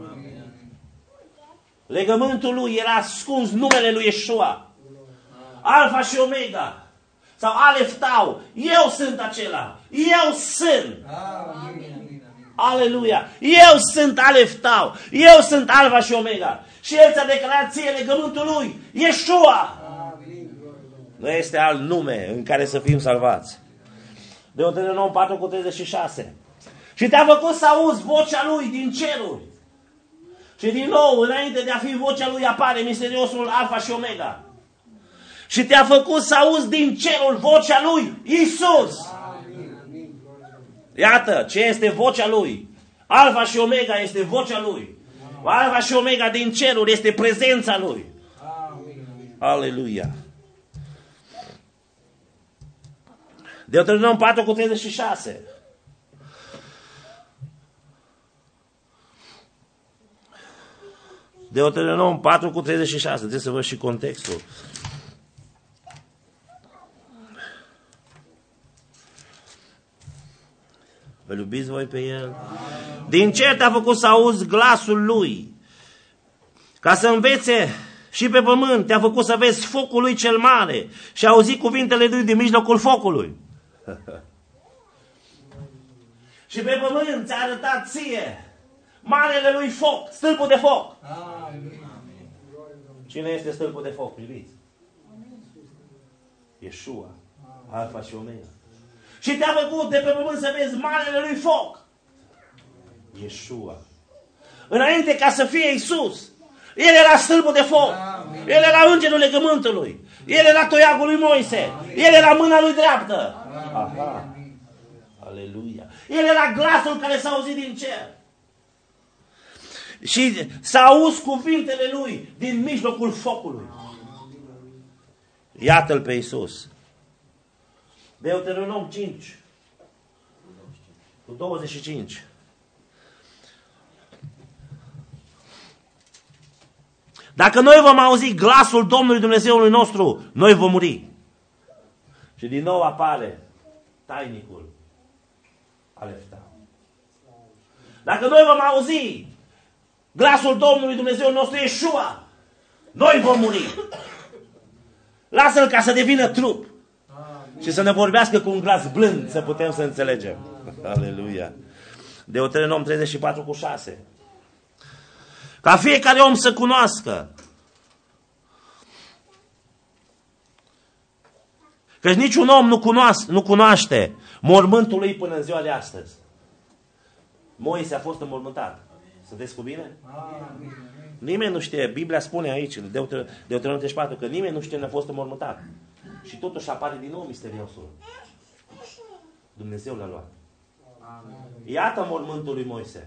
Legământul lui era ascuns numele lui Iesua. Alfa și Omega. Sau Aleftau. Eu sunt acela. Eu sunt. Aleluia. Eu sunt Aleftau. Eu sunt Alfa și Omega. Și el ți-a declarat ție legământul lui Iesua. Nu este alt nume în care să fim salvați. Deuteronom patru cu treizeci și șase. Și te-a făcut să auzi vocea lui din ceruri. Și din nou, înainte de a fi vocea lui, apare misteriosul Alfa și Omega. Și te-a făcut să auzi din cerul vocea lui, Iisus. Iată, ce este vocea lui. Alfa și Omega este vocea lui. Alfa și Omega din cerul este prezența lui. Aleluia. Deuteronom patru cu treizeci și șase. Deuteronom patru cu treizeci și șase. Trebuie să văd și contextul. Vă iubiți voi pe el? Din cer te-a făcut să auzi glasul lui, ca să învețe și pe pământ. Te-a făcut să vezi focul lui cel mare și auzi cuvintele lui din mijlocul focului. Și pe pământ ți-a arătat ție marele lui foc, stâlpul de foc. Cine este stâlpul de foc? Priviți. Iesua, Alfa și Omega. Și te-a făcut de pe pământ să vezi marele lui foc. Iesua. Înainte ca să fie Iisus, el era stâlpul de foc. El era îngerul legământului. El era toiagul lui Moise. El era mâna lui dreaptă. Aha. Aleluia. El era glasul care s-a auzit din cer. Și s-a auzit cuvintele lui din mijlocul focului. Iată-l pe Iisus. Deuteronom cinci cu douăzeci și cinci. Dacă noi vom auzi glasul Domnului Dumnezeului nostru, noi vom muri. Și din nou apare tainicul Aleftau. Dacă noi vom auzi glasul Domnului Dumnezeu nostru, Iesua, noi vom muri. Lasă-l ca să devină trup și să ne vorbească cu un glas blând, să putem să înțelegem. Aleluia. Deuteronom treizeci și patru cu șase. Ca fiecare om să cunoască căci niciun om nu cunoaște, nu cunoaște mormântul lui până în ziua de astăzi. Moise a fost înmormântat. Sunteți cu mine? Nimeni nu știe. Biblia spune aici, Deuteronom treizeci și patru, că nimeni nu știe unde a fost înmormântat. Și totuși apare din nou misteriosul. Dumnezeu l-a luat. Iată mormântul lui Moise.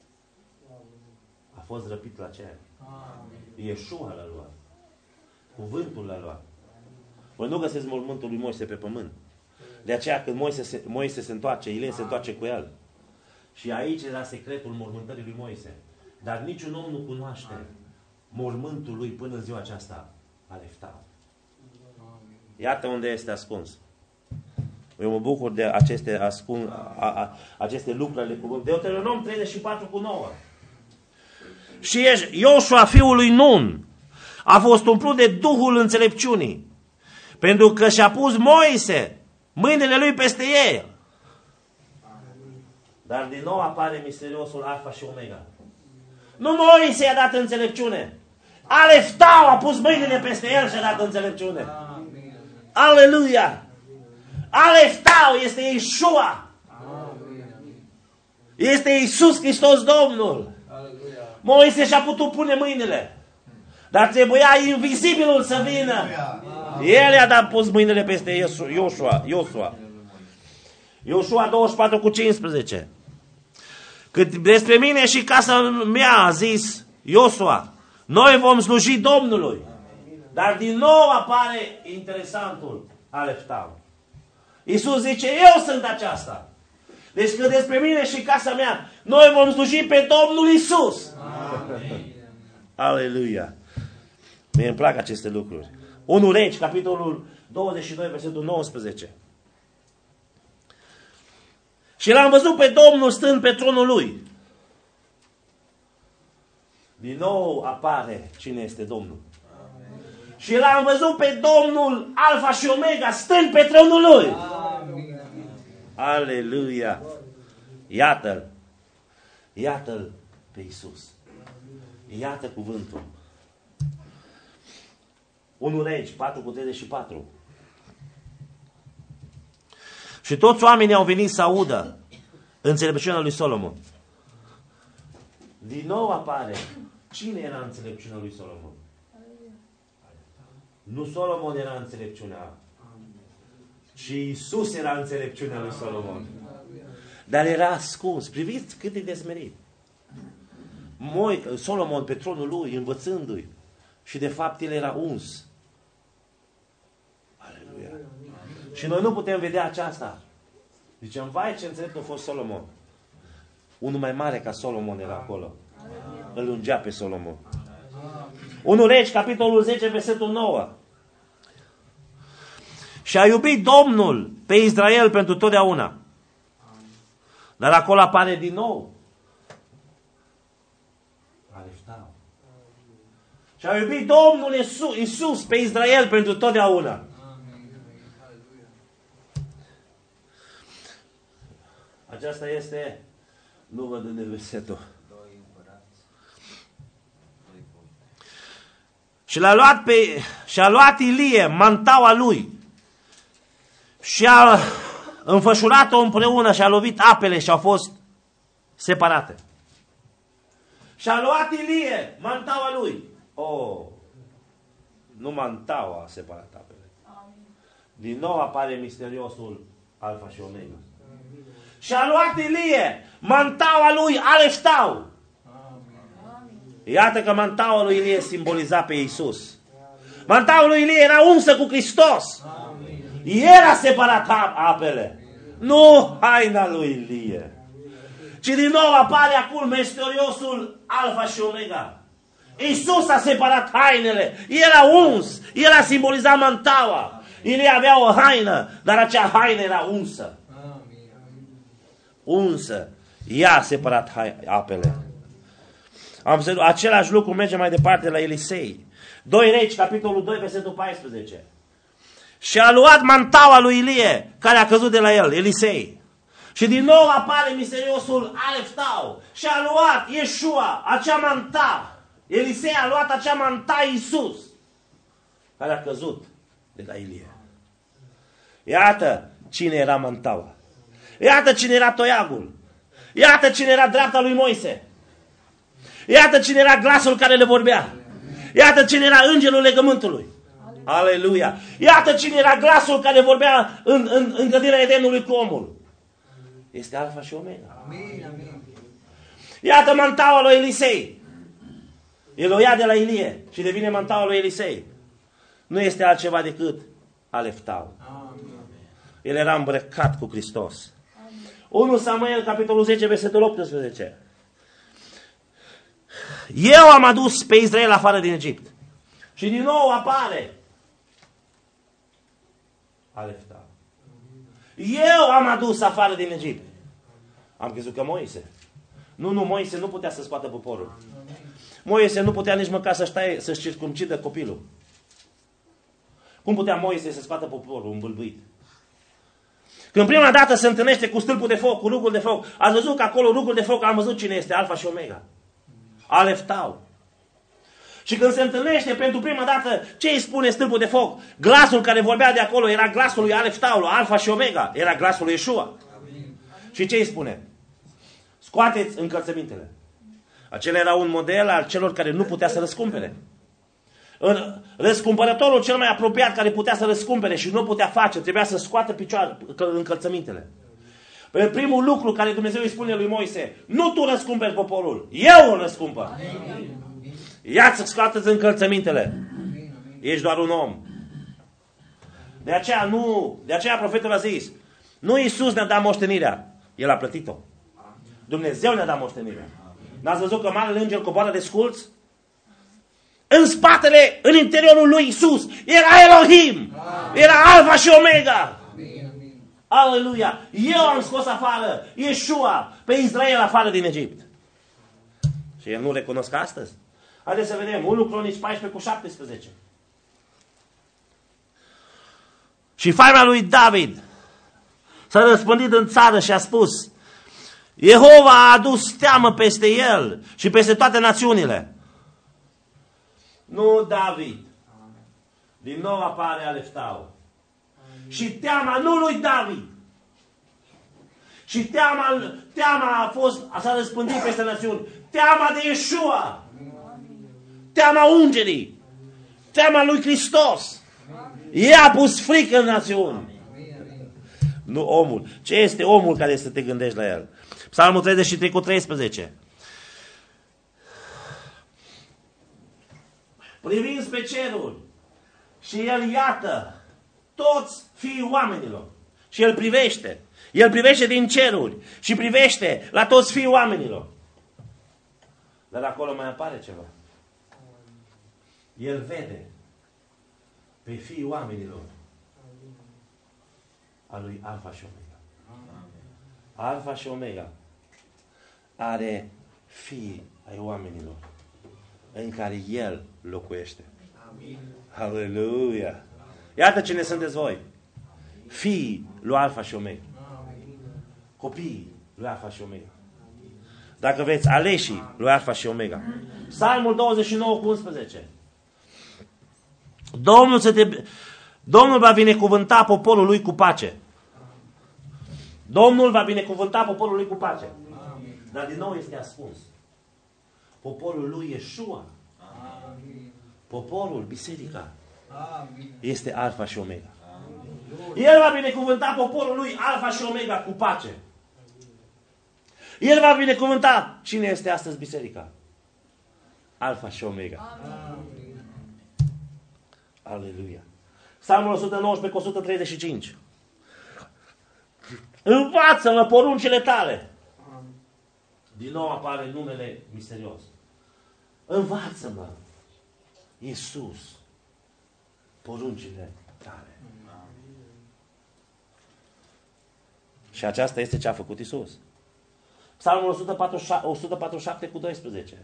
A fost răpit la cer. Iesua l-a luat. Cuvântul l-a luat. Voi nu găsesc mormântul lui Moise pe pământ. De aceea când Moise se, Moise se întoarce, Ilie se întoarce cu el. Și aici era secretul mormântării lui Moise. Dar niciun om nu cunoaște mormântul lui până în ziua aceasta. Aleftau. Iată unde este ascuns. Eu mă bucur de aceste, ascun, a, a, aceste lucruri ale cuvântului. Deuteronom treizeci și patru cu nouă. Și Iosua, fiul lui Nun, a fost umplut de Duhul înțelepciunii, pentru că și-a pus Moise mâinile lui peste ei. Dar din nou apare misteriosul Alfa și Omega. Nu Moise i-a dat înțelepciune. Aleftau a pus mâinile peste el și a dat înțelepciune. Aleluia! Aleftau este Iesua. Este Iisus Hristos Domnul. Moise și-a putut pune mâinile. Dar trebuia invizibilul să vină. El i-a dat pus mâinile peste Iosua. Iosua. Iosua douăzeci și patru cu cincisprezece. Cât despre mine și casa mea, a zis Iosua, noi vom sluji Domnului. Dar din nou apare interesantul Aleftau. Iisus zice, eu sunt aceasta. Deci că despre mine și casa mea, noi vom sluji pe Domnul Iisus. Aleluia. Mie îmi plac aceste lucruri. unu Regi, capitolul douăzeci și doi, versetul nouăsprezece. Și l-am văzut pe Domnul stând pe tronul lui. Din nou apare cine este Domnul. Amen. Și l-am văzut pe Domnul Alfa și Omega stând pe tronul lui. Amen. Aleluia. Iată-l. Iată-l pe Iisus. Iată cuvântul. unu Regi, patru cu treizeci și patru. Și toți oamenii au venit să audă înțelepciunea lui Solomon. Din nou apare. Cine era înțelepciunea lui Solomon? Nu Solomon era înțelepciunea, ci Iisus era înțelepciunea lui Solomon. Dar era ascuns. Priviți cât e de smerit. Moi, Solomon pe tronul lui, învățându-i. Și de fapt el era uns. Aleluia. Și noi nu putem vedea aceasta. Zicem, vai ce înțelept a fost Solomon. Unul mai mare ca Solomon era acolo. Îl ungea pe Solomon. unu Regi, capitolul zece, versetul nouă. Și a iubit Domnul pe Israel pentru totdeauna. Dar acolo apare din nou. Aleftau. Și a iubit Domnul Iisus, Iisus pe Israel pentru totdeauna. Aceasta este, nu văd unde versetul. Și l-a luat pe, și-a luat Ilie mantaua lui și a înfășurat-o împreună și a lovit apele și au fost separate. Și-a luat Ilie mantaua lui. Oh, nu mantaua a separat apele. Din nou apare misteriosul Alfa și Omega. Și-a luat Ilie mantaua lui Aleftau. Iată că mantaua lui Ilie simboliza pe Iisus. Mantaua lui Ilie era unsă cu Hristos. El a separat apele. Nu haina lui Ilie. Ci din nou apare acum misteriosul Alfa și Omega. Iisus a separat hainele. El a uns. El a simbolizat mantaua. Ilie avea o haină, dar acea haină era unsă. Unsă. Ea a separat apele. Am zis, același lucru merge mai departe la Elisei. doi Regi, capitolul doi, versetul paisprezece. Și a luat mantaua lui Ilie, care a căzut de la el, Elisei. Și din nou apare misteriosul Aleftau. Și a luat Iesua, acea manta. Elisei a luat acea manta Iisus, care a căzut de la Ilie. Iată cine era mantaua. Iată cine era toiagul. Iată cine era dreapta lui Moise. Iată cine era glasul care le vorbea. Iată cine era îngerul legământului. Aleluia! Iată cine era glasul care vorbea în, în, în grădina Edenului cu omul. Este Alfa și Omega. Iată mantaua lui Elisei. El o ia de la Ilie și devine mantaua lui Elisei. Nu este altceva decât Alef Tau. El era îmbrăcat cu Hristos. unu Samuel, capitolul zece, versetul optsprezece. Eu am adus pe Israel afară din Egipt. Și din nou apare Alef Tau. Eu am adus afară din Egipt. Am crezut că Moise. Nu, nu, Moise nu putea să scoată poporul. Moise nu putea nici măcar să-și, taie, să-și circumcidă copilul. Cum putea Moise să scoată poporul îmbâlbuit? Când prima dată se întâlnește cu stâlpul de foc, cu rugul de foc, ați văzut că acolo rugul de foc, am văzut cine este Alfa și Omega. Alef Tau. Și când se întâlnește pentru prima dată, ce îi spune stâlpul de foc? Glasul care vorbea de acolo era glasul lui Alef Tau, Alfa și Omega. Era glasul lui Iesua. Și ce îi spune? Scoateți încălțămintele. Acela era un model al celor care nu putea să răscumpere. Răscumpărătorul cel mai apropiat care putea să răscumpere și nu putea face, trebuia să scoată picioare, încălțămintele. Primul lucru care Dumnezeu îi spune lui Moise, nu tu răscumperi poporul, eu îl răscumpăr. Ia-ți, scoateți încălțămintele. Ești doar un om. De aceea, nu, de aceea profetul a zis, nu Iisus ne-a dat moștenirea, El a plătit-o. Dumnezeu ne-a dat moștenirea. N-ați văzut că marele înger coboară de sculți? În spatele, în interiorul lui Iisus, era Elohim. Era Alfa și Omega. Aleluia! Eu am scos afară Iesua pe Israel afară din Egipt. Și el nu recunosc astăzi. Haideți să vedem. unu Cronici paisprezece cu șaptesprezece. Și faima lui David s-a răspândit în țară și a spus, Jehova a adus teamă peste el și peste toate națiunile. Nu David. Din nou apare Alef Tau. Și teama nu lui David. Și teama, teama a fost, s-a răspândit peste națiuni. Teama de Iesua. Teama ungerii. Teama lui Hristos. Ea a pus frică în națiuni. Nu omul. Ce este omul care să te gândești la el? Psalmul treizeci și trei cu treisprezece. Privind spre ceruri și el iată toți fiii oamenilor. Și el privește. El privește din ceruri și privește la toți fiii oamenilor. Dar acolo mai apare ceva. El vede pe fiii oamenilor a lui Alfa și Omega. Alfa și Omega are fii ai oamenilor în care el locuiește. Aleluia! Iată cine sunteți voi. Fiii lui Alfa și Omega. Copiii lui Alfa și Omega. Dacă veți, aleșii lui Alfa și Omega. Psalmul douăzeci și nouă cu unsprezece. Domnul, să te... Domnul va binecuvânta poporul lui cu pace. Domnul va binecuvânta poporul lui cu pace. Dar din nou este ascuns. Poporul lui Iesua. Poporul, biserica, este Alfa și Omega. El va binecuvânta poporul lui Alfa și Omega cu pace. El va binecuvânta. Cine este astăzi biserica? Alfa și Omega. Aleluia. Psalmul o sută nouăsprezece cu o sută treizeci și cinci. Învață-mă poruncile tale. Din nou apare numele misterios. Învață-mă, Iisus, poruncile tale. Și aceasta este ce a făcut Iisus. Psalmul o sută patruzeci și șapte cu doisprezece.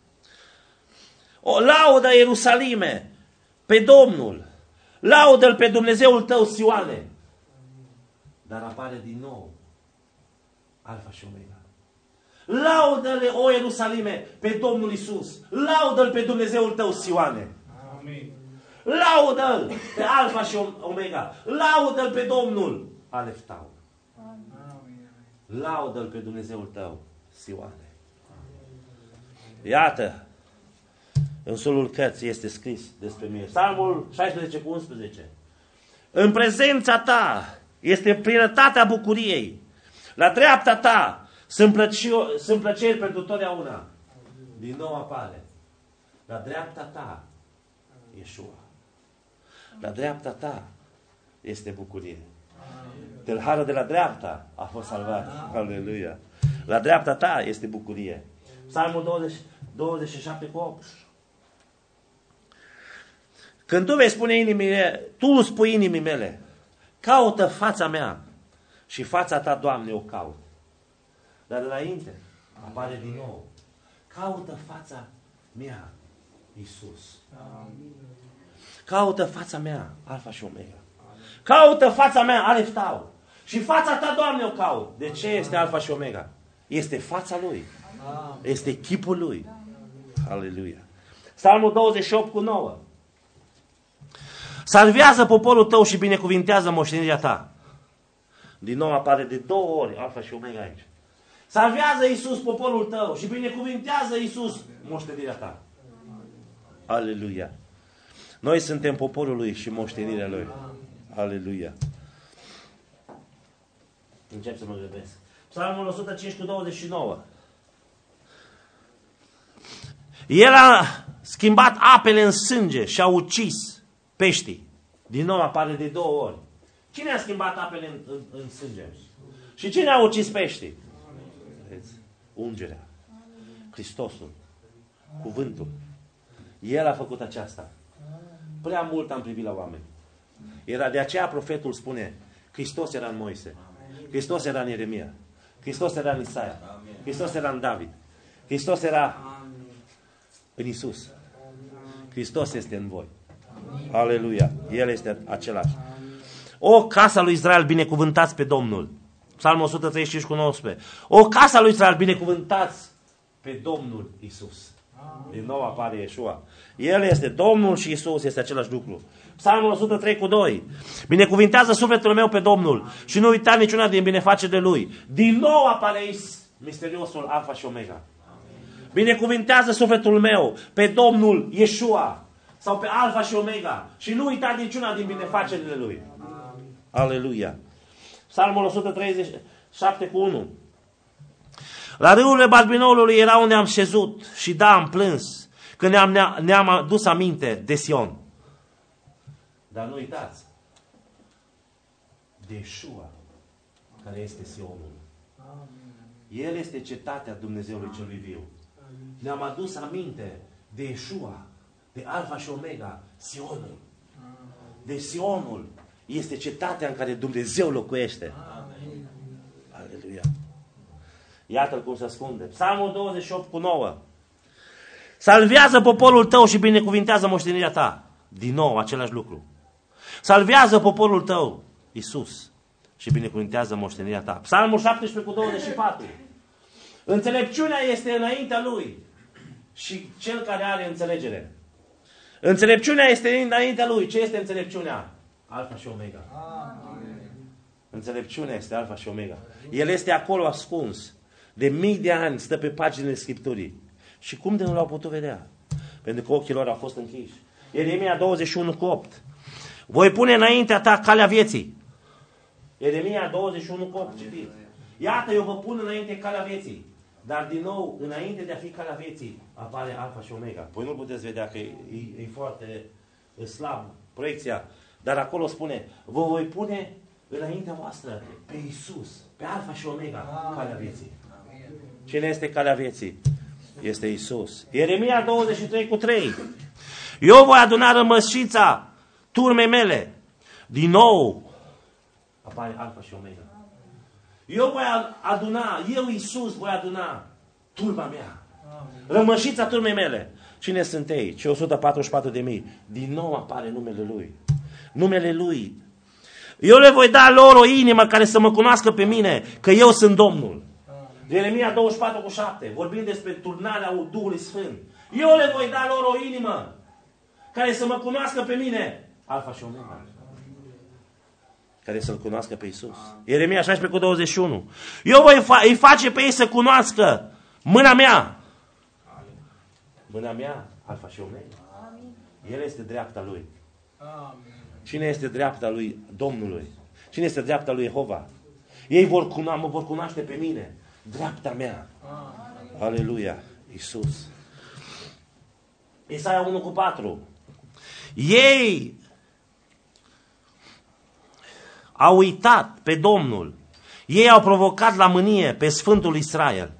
O laudă Ierusalime pe Domnul. Laudă-L pe Dumnezeul tău, Sioane. Dar apare din nou Alfa și Omega. Laudă-le, o Ierusalime, pe Domnul Iisus. Laudă-L pe Dumnezeul tău, Sioane. Amin. Laudă-L pe Alfa și Omega. Laudă-L pe Domnul, Alef Tau. Amin. Laudă-L pe Dumnezeul tău, Sioane. Iată, în solul cărții este scris despre mine. Psalmul șaisprezece cu unsprezece. În prezența ta este plinătatea bucuriei. La dreapta ta sunt, plăci, sunt plăceri pentru totdeauna. Din nou apare. La dreapta ta, Iesua. La dreapta ta este bucurie. Tâlharul de la dreapta a fost salvat. Aleluia. La dreapta ta este bucurie. Psalmul douăzeci, douăzeci și șapte cu opt. Când tu vei spune inimile, tu îmi spui inimii mele, caută fața mea și fața ta, Doamne, o caut. Dar înainte apare din nou, caută fața mea, Iisus. Caută fața mea, Alfa și Omega. Caută fața mea, Alef Tau. Și fața ta, Doamne, o caut. De ce este Alfa și Omega? Este fața Lui. Este chipul Lui. Aleluia. Psalmul douăzeci și opt cu nouă. Salvează poporul tău și binecuvintează moștenirea ta. Din nou apare de două ori Alfa și Omega aici. Salvează Iisus poporul tău și binecuvintează Iisus moștenirea ta. Aleluia. Noi suntem poporul Lui și moștenirea Lui. Aleluia. Încep să mă grăbesc. Psalmul o sută cinci cu douăzeci și nouă. El a schimbat apele în sânge și a ucis peștii. Din nou apare de două ori. Cine a schimbat apele în, în, în sânge? Și cine a ucis peștii? Ungerea. Hristosul. Cuvântul. El a făcut aceasta. Prea mult am privit la oameni. Era de aceea profetul spune, Hristos era în Moise. Hristos era în Ieremia. Hristos era în Isaia. Hristos era în David. Hristos era în Isus. Hristos este în voi. Aleluia. El este același. O casa lui Israel, binecuvântați pe Domnul. Psalmul o sută treizeci și cinci cu nouăsprezece. O casa lui Israel, binecuvântați pe Domnul Isus. Din nou apare Iesua. El este Domnul și Isus este același lucru. Psalmul o sută trei cu doi. Binecuvintează sufletul meu pe Domnul și nu uita niciuna din binefacerile Lui. Din nou apare aici misteriosul Alfa și Omega. Binecuvintează sufletul meu pe Domnul Iesua sau pe Alfa și Omega și nu uita niciuna din binefacerile Lui. Aleluia. Psalmul o sută treizeci și șapte cu unu. La râurile Balbinoului era unde am șezut și da, am plâns când ne-am, ne-am adus aminte de Sion. Dar nu uitați de Iesua, care este Sionul. El este cetatea Dumnezeului celui viu. Ne-am adus aminte de Iesua, de Alfa și Omega, Sionul. De Sionul este cetatea în care Dumnezeu locuiește. Amin. Aleluia. Iată-l cum se ascunde. Psalmul douăzeci și opt cu nouă. Salvează poporul tău și binecuvintează moștenirea ta. Din nou, același lucru. Salvează poporul tău, Iisus, și binecuvintează moștenirea ta. Psalmul șaptesprezece cu douăzeci și patru. Înțelepciunea este înaintea Lui și cel care are înțelegere. Înțelepciunea este înaintea Lui. Ce este înțelepciunea? Alfa și Omega. Amin. Înțelepciunea este Alfa și Omega. El este acolo ascuns. De mii de ani stă pe paginile Scripturii. Și cum de nu l-au putut vedea? Pentru că ochii lor au fost închiși. Ieremia douăzeci și unu cu opt. Voi pune înaintea ta calea vieții. Ieremia douăzeci și unu cu opt. Citiți. Iată, eu vă pun înainte calea vieții. Dar din nou, înainte de a fi calea vieții, apare Alfa și Omega. Voi nu puteți vedea că e, e, e foarte slab proiecția. Dar acolo spune, vă voi pune înaintea voastră pe Iisus, pe Alfa și Omega, calea vieții. Cine este calea vieții? Este Iisus. Ieremia douăzeci și trei cu trei. Eu voi aduna rămășița turmei mele. Din nou apare Alfa și Omega. Eu voi aduna, eu Iisus voi aduna turma mea. Rămășița turmei mele. Cine sunt ei? Cei o sută patruzeci și patru de mii. Din nou apare numele Lui. Numele Lui. Eu le voi da lor o inimă care să mă cunoască pe mine, că eu sunt Domnul. Ieremia douăzeci și patru cu șapte, vorbind despre turnarea Duhului Sfânt. Eu le voi da lor o inimă care să mă cunoască pe mine, Alfa și Omega. care să-L cunoască pe Iisus. Ieremia șaisprezece cu douăzeci și unu. Eu voi fa- îi face pe ei să cunoască mâna mea. Mâna mea, Alfa și Omega. El este dreapta Lui. Cine este dreapta Lui Domnului? Cine este dreapta Lui Jehova? Ei vor cunoaște, mă vor cunoaște pe mine. Dreapta mea. Aleluia. Iisus. Isaia unu cu patru. Ei au uitat pe Domnul. Ei au provocat la mânie pe Sfântul Israel.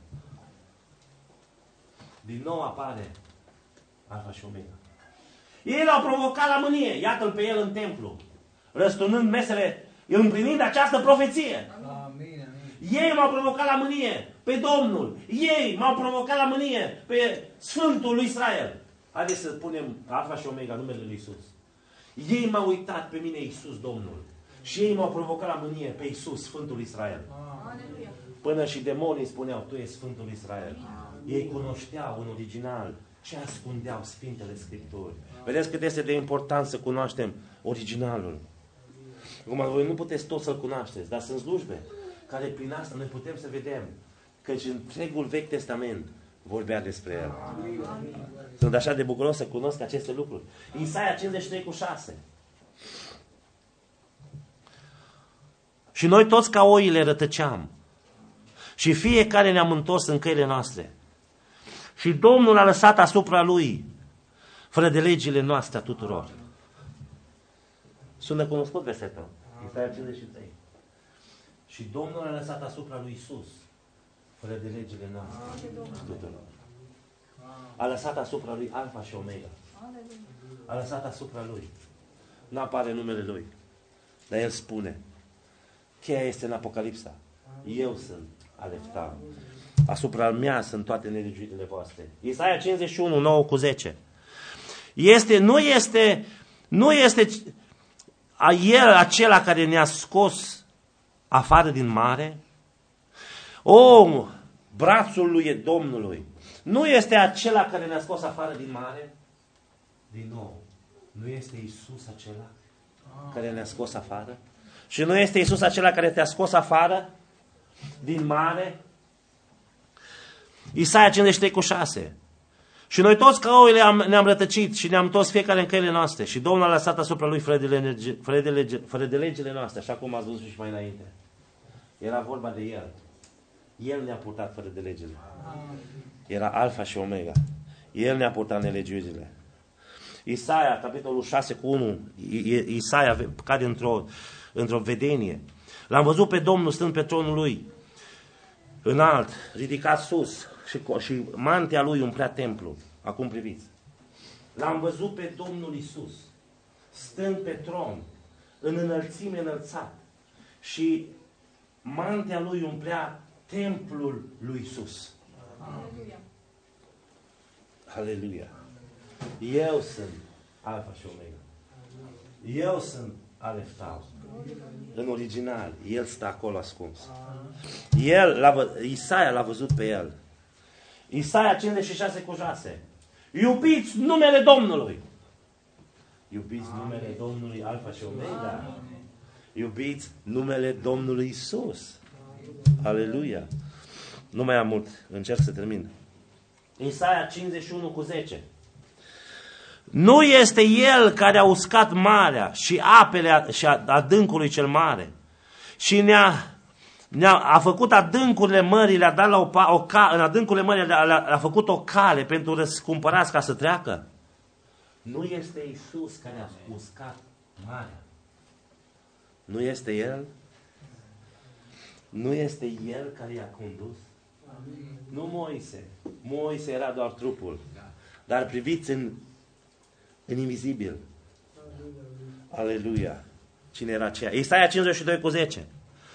Din nou apare Alfa și Omega. Ei l-au provocat la mânie. Iată-l pe el în templu, răsturnând mesele, împlinind această profeție. Amin. Ei m-au provocat la mânie pe Domnul. Ei m-au provocat la mânie pe Sfântul lui Israel. Haideți să punem Alfa și Omega, numele lui Iisus. Ei m-au uitat pe mine, Iisus Domnul. Și ei m-au provocat la mânie pe Iisus, Sfântul Israel. Aleluia. Până și demonii spuneau, tu ești Sfântul Israel. Ei cunoșteau în original ce ascundeau Sfintele Scripturi. Vedeți cât este de important să cunoaștem originalul. Acum, voi nu puteți tot să-l cunoașteți, dar sunt slujbe care prin asta noi putem să vedem că și întregul Vechi Testament vorbea despre el. Sunt așa de bucuros să cunosc aceste lucruri. Isaia cincizeci și trei cu șase. Și noi toți ca oile rătăceam și fiecare ne-am întors în căile noastre. Și Domnul a lăsat asupra lui fără de legile noastre a tuturor. Sună cunoscut versetul. Isaia cincizeci și trei. Și Domnul a lăsat asupra lui Iisus fără de legile noastre a tuturor. A lăsat asupra lui Alfa și Omega. A lăsat asupra lui. Nu apare numele lui. Dar el spune. Cheia este în Apocalipsa. Eu sunt Aleftam. Asupra mea sunt toate nelegiuirile voastre. Isaia cincizeci și unu, nouă cu zece. Este, nu este, nu este el acela care ne-a scos afară din mare? O, brațul lui Domnului. Nu este acela care ne-a scos afară din mare? Din nou, nu este Iisus acela care ne-a scos afară? Și nu este Iisus acela care te-a scos afară din mare? Isaia cincizeci și trei cu șase. Și noi toți ca oile am, ne-am rătăcit și ne-am întors fiecare în căile noastre. Și Domnul a lăsat asupra lui fără de, lege, fără, de lege, fără de legile noastre, așa cum ați văzut și mai înainte. Era vorba de El. El ne-a purtat fără de legile. Era Alfa și Omega. El ne-a purtat nelegiurile. Isaia, capitolul șase cu unu, Isaia cade într-o, într-o vedenie. L-am văzut pe Domnul stând pe tronul lui, înalt, ridicat sus, și, și mantea lui umplea templu. Acum priviți. L-am văzut pe Domnul Iisus stând pe tron, în înălțime înălțat, și mantea lui umplea templul lui Iisus. Aleluia. Aleluia. Eu sunt Alfa și Omega. Eu sunt Aleftam. În original, El stă acolo ascuns. El, l-a, Isaia l-a văzut pe El. Isaia cincizeci și șase cu șase. Iubiți numele Domnului. Iubiți numele Domnului Alfa și Omega. Iubiți numele Domnului Iisus. Aleluia. Nu mai am mult, încerc să termin. Isaia cincizeci și unu cu zece. Nu este El care a uscat marea și apele și adâncului cel mare și ne-a, ne-a a făcut adâncurile mării, le-a dat la o, o în adâncurile mării le-a, le-a făcut o cale pentru răscumpărați ca să treacă? Nu este Iisus care a uscat marea. Nu este El? Nu este El care i-a condus? Nu Moise. Moise era doar trupul. Dar priviți în, în invizibil. Aleluia. Cine era aceea? Isaia cincizeci și doi cu zece.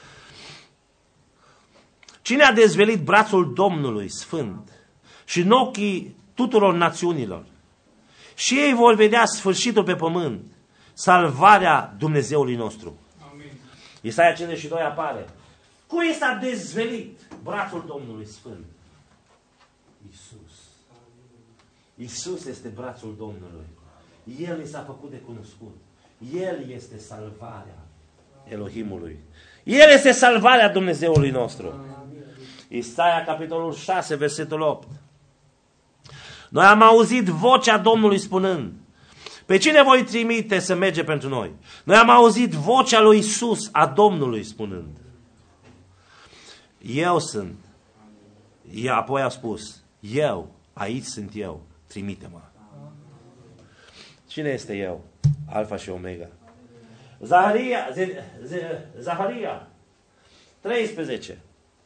Cine a dezvelit brațul Domnului Sfânt și în ochii tuturor națiunilor? Și ei vor vedea sfârșitul pe pământ, salvarea Dumnezeului nostru. Amin. Isaia cincizeci și doi apare. Cui s-a dezvelit brațul Domnului Sfânt? Iisus. Iisus este brațul Domnului. El ni s-a făcut de cunoscut. El este salvarea Elohimului. El este salvarea Dumnezeului nostru. Isaia, capitolul șase, versetul opt. Noi am auzit vocea Domnului spunând, pe cine voi trimite să merge pentru noi? Noi am auzit vocea lui Iisus, a Domnului, spunând, eu sunt. Ea apoi a spus, eu, aici sunt eu, trimite-mă. Cine este eu? Alfa și Omega. Zaharia, ze, ze, Zaharia treisprezece.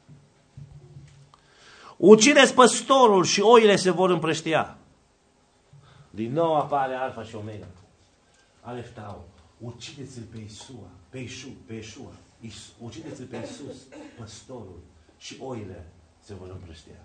Ucideți păstorul și oile se vor împrăștia. Din nou apare Alfa și Omega. Alef Tau. Ucideți-l pe Iisua, pe Iisu, pe Iesua. Ucideți-l pe Iisus, păstorul, și oile se vor împrăștia.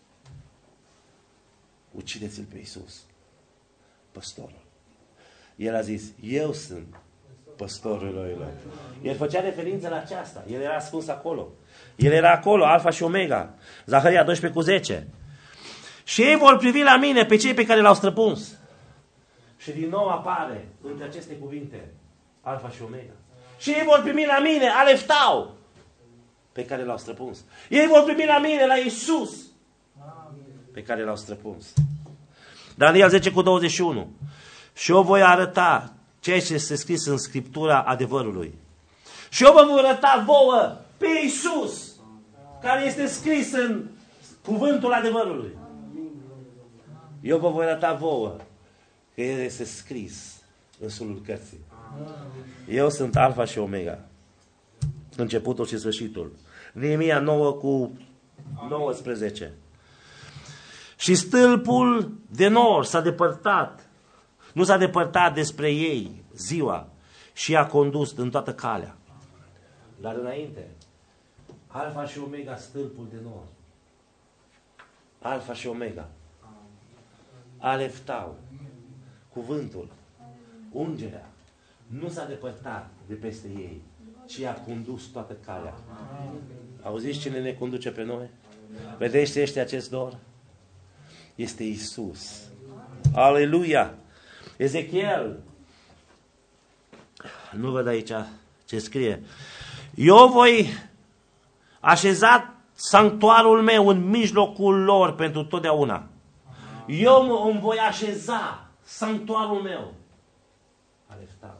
Ucideți-l pe Iisus, păstorul. El a zis, eu sunt păstorul oilor. El făcea referință la aceasta. El era ascuns acolo. El era acolo, Alfa și Omega. Zaharia doisprezece cu zece. Și ei vor privi la mine pe cei pe care l-au străpuns. Și din nou apare între aceste cuvinte Alfa și Omega. Și ei vor primi la mine, Alef Tau, pe care l-au străpuns. Ei vor primi la mine, la Iisus, pe care l-au străpuns. Daniel zece cu douăzeci și unu. Și eu voi arăta ceea ce este scris în Scriptura adevărului. Și eu vă voi arăta vouă pe Iisus, care este scris în cuvântul adevărului. Eu vă voi arăta vouă că El este scris în sulul cărții. Eu sunt Alfa și Omega, începutul și sfârșitul. Neemia nouă cu nouăsprezece. Și stâlpul de nord s-a depărtat. Nu s-a depărtat despre ei ziua și i-a condus în toată calea. Dar înainte, Alfa și Omega, stâlpul de nord. Alfa și Omega. Alef Tau. Cuvântul. Ungerea. Nu s-a depărtat de peste ei, ci i-a condus toată calea. Auziți cine ne conduce pe noi? Vedeți este acest dor? Este Iisus. Aleluia! Ezechiel. Nu văd aici ce scrie. Eu voi așeza sanctuarul meu în mijlocul lor pentru totdeauna. Eu îmi voi așeza sanctuarul meu. Aleftat.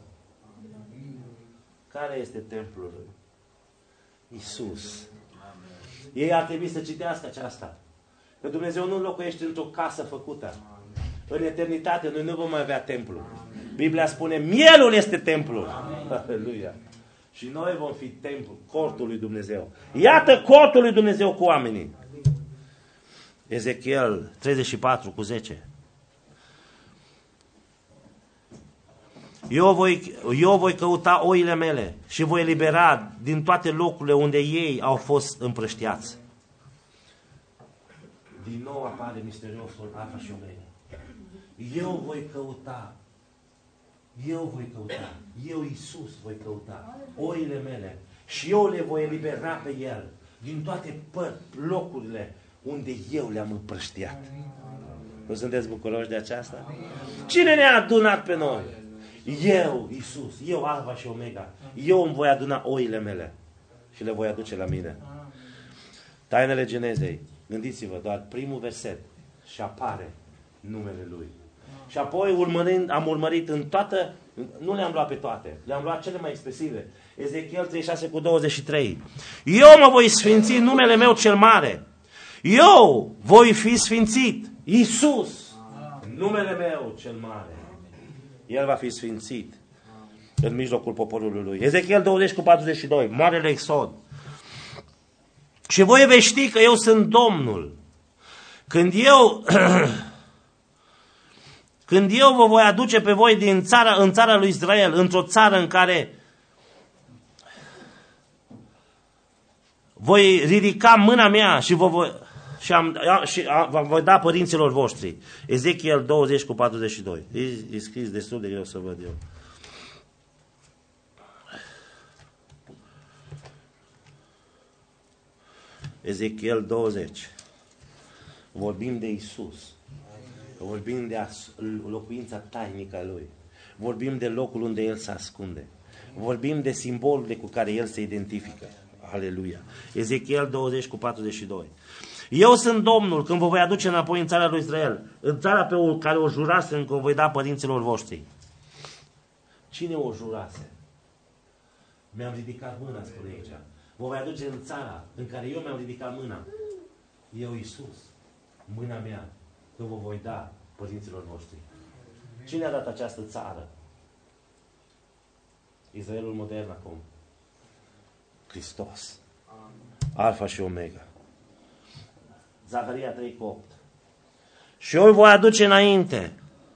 Care este templul lui? Iisus. Ei ar trebui să citească aceasta. Că Dumnezeu nu locuiește într-o casă făcută. În eternitate noi nu vom mai avea templu. Biblia spune, mielul este templul. Aleluia. Și noi vom fi templul, cortul lui Dumnezeu. Iată cortul lui Dumnezeu cu oamenii. Ezechiel treizeci și patru cu zece. Eu voi, eu voi căuta oile mele și voi elibera din toate locurile unde ei au fost împrăștiați. Din nou apare misteriosul Alfa și Omega. Eu voi căuta, eu voi căuta, eu Iisus voi căuta oile mele și eu le voi elibera pe El din toate locurile unde eu le-am împrăștiat. Nu sunteți bucuroși de aceasta? Cine ne-a adunat pe noi? Eu, Iisus, eu Alfa și Omega. Eu îmi voi aduna oile mele și le voi aduce la mine. Tainele Genezei. Gândiți-vă, doar primul verset și apare numele Lui. Și apoi urmărind, am urmărit în toată, nu le-am luat pe toate, le-am luat cele mai expresive. Ezechiel treizeci și șase cu douăzeci și trei. Eu mă voi sfinți în numele meu cel mare. Eu voi fi sfințit. Iisus, numele meu cel mare. El va fi sfințit în mijlocul poporului lui. Ezechiel douăzeci cu patruzeci și doi. Marele Exod. Și voi veți ști că eu sunt Domnul. Când eu când eu vă voi aduce pe voi din țara, în țara lui Israel, într-o țară în care voi ridica mâna mea și vă voi, și am, și am, vă voi da părinților voștri. Ezechiel douăzeci cu patruzeci și doi. E, e scris destul de greu să văd eu. Ezechiel douăzeci. Vorbim de Iisus. Vorbim de locuința tainică a Lui. Vorbim de locul unde El se ascunde. Vorbim de simbolurile cu care El se identifică. Aleluia. Ezechiel douăzeci cu patruzeci și doi. Eu sunt Domnul când vă voi aduce înapoi în țara lui Israel, în țara pe care o jurasem că o voi da părinților voștri. Cine o jurase? Mi-am ridicat mâna, spune aici. Vă voi aduce în țara în care eu mi-am ridicat mâna. Eu, Iisus, mâna mea, că vă voi da părinților voștri. Cine a dat această țară? Israelul modern acum. Hristos. Alfa și Omega. Zaharia trei cu opt. Și eu îi voi aduce înainte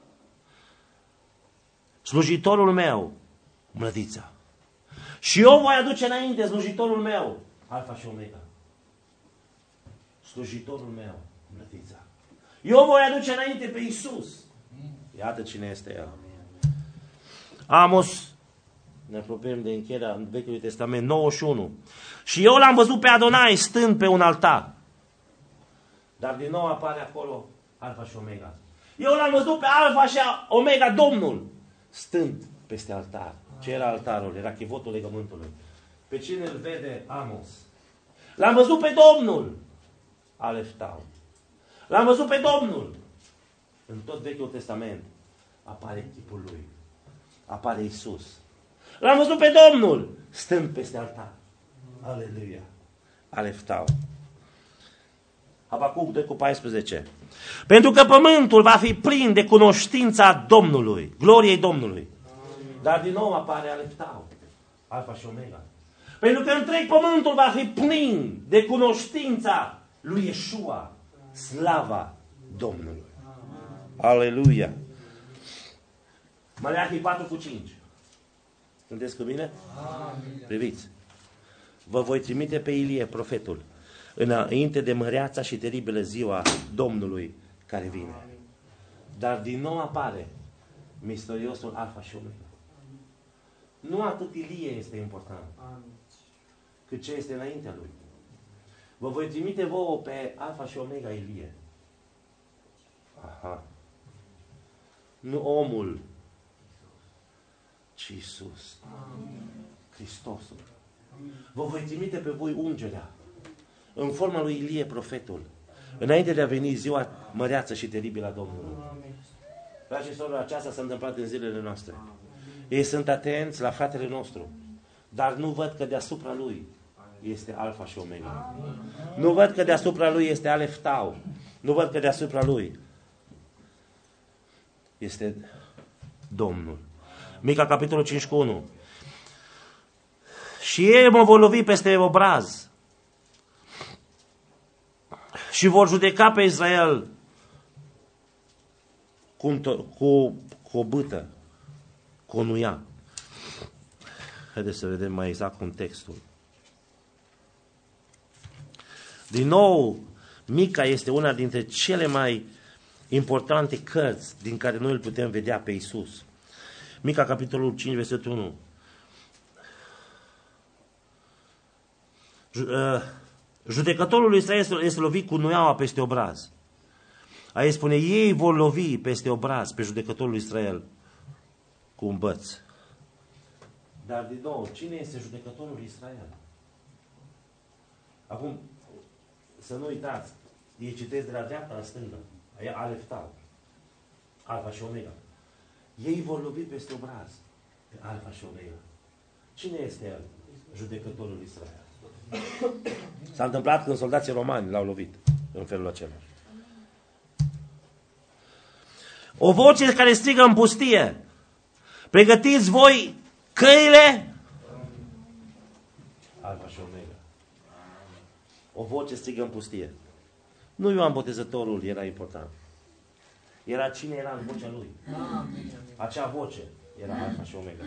slujitorul meu, mlădița. Și eu voi aduce înainte slujitorul meu, Alfa și Omega. Slujitorul meu, mlădița. Eu voi aduce înainte pe Iisus. Iată cine este El. Amos, ne apropiem de încheierea în Vechiul Testament, nouăzeci și unu. Și eu l-am văzut pe Adonai stând pe un altar. Dar din nou apare acolo Alfa și Omega. Eu l-am văzut pe Alfa și Omega, Domnul, stând peste altar. Ce era altarul? Era chivotul legământului. Pe cine îl vede Amos? L-am văzut pe Domnul, Alef Tau. L-am văzut pe Domnul. În tot Vechiul Testament apare chipul lui. Apare Iisus. L-am văzut pe Domnul stând peste altar. Aleluia. Alef Tau. Habacuc doi cu paisprezece. Pentru că pământul va fi plin de cunoștința Domnului, gloriei Domnului. Dar din nou apare Alef Tau, Alfa și Omega. Pentru că întreg pământul va fi plin de cunoștința lui Iesua, slava Domnului. Aleluia. Maleahii patru cu cinci. Sunteți cu mine? Amin. Priviți. Vă voi trimite pe Ilie, profetul, înainte de măreața și teribilă ziua Domnului care vine. Dar din nou apare misteriosul Alfa și Omega. Nu atât Ilie este important, cât ce este înaintea lui. Vă voi trimite vouă pe Alfa și Omega Ilie. Aha. Nu omul, ci Iisus. Hristosul. Vă voi trimite pe voi ungerea în forma lui Ilie, profetul, înainte de a veni ziua măreață și teribilă a Domnului. Dragi și sorori, aceasta s-a întâmplat în zilele noastre. Ei sunt atenți la fratele nostru, dar nu văd că deasupra lui este Alfa și Omega. Nu văd că deasupra lui este Alef Tau. Nu văd că deasupra lui este Domnul. Mica, capitolul cinci cu unu. Și ei mă vor lovi peste obraz și vor judeca pe Israel cu, cu, cu o bâtă, cu o nuia. Haideți să vedem mai exact contextul. Din nou, Mica este una dintre cele mai importante cărți din care noi îl putem vedea pe Iisus. Mica, capitolul cinci, versetul unu. Judecătorul lui Israel este lovit cu nuiaua peste obraz. Aici spune, ei vor lovi peste obraz pe judecătorul lui Israel cu un băț. Dar din nou, cine este judecătorul lui Israel? Acum, să nu uitați, ei citesc de la dreapta la stângă. Alef Tau, Alfa și Omega. Ei vor lovi peste obraz pe Alfa și Omega. Cine este el? Judecătorul lui Israel. S-a întâmplat când soldații romani l-au lovit în felul acela. O voce care strigă în pustie, pregătiți voi căile. Alfa și Omega. O voce strigă în pustie. Nu Ioan Botezătorul era important. Era cine era în vocea lui. Acea voce era Alfa și Omega.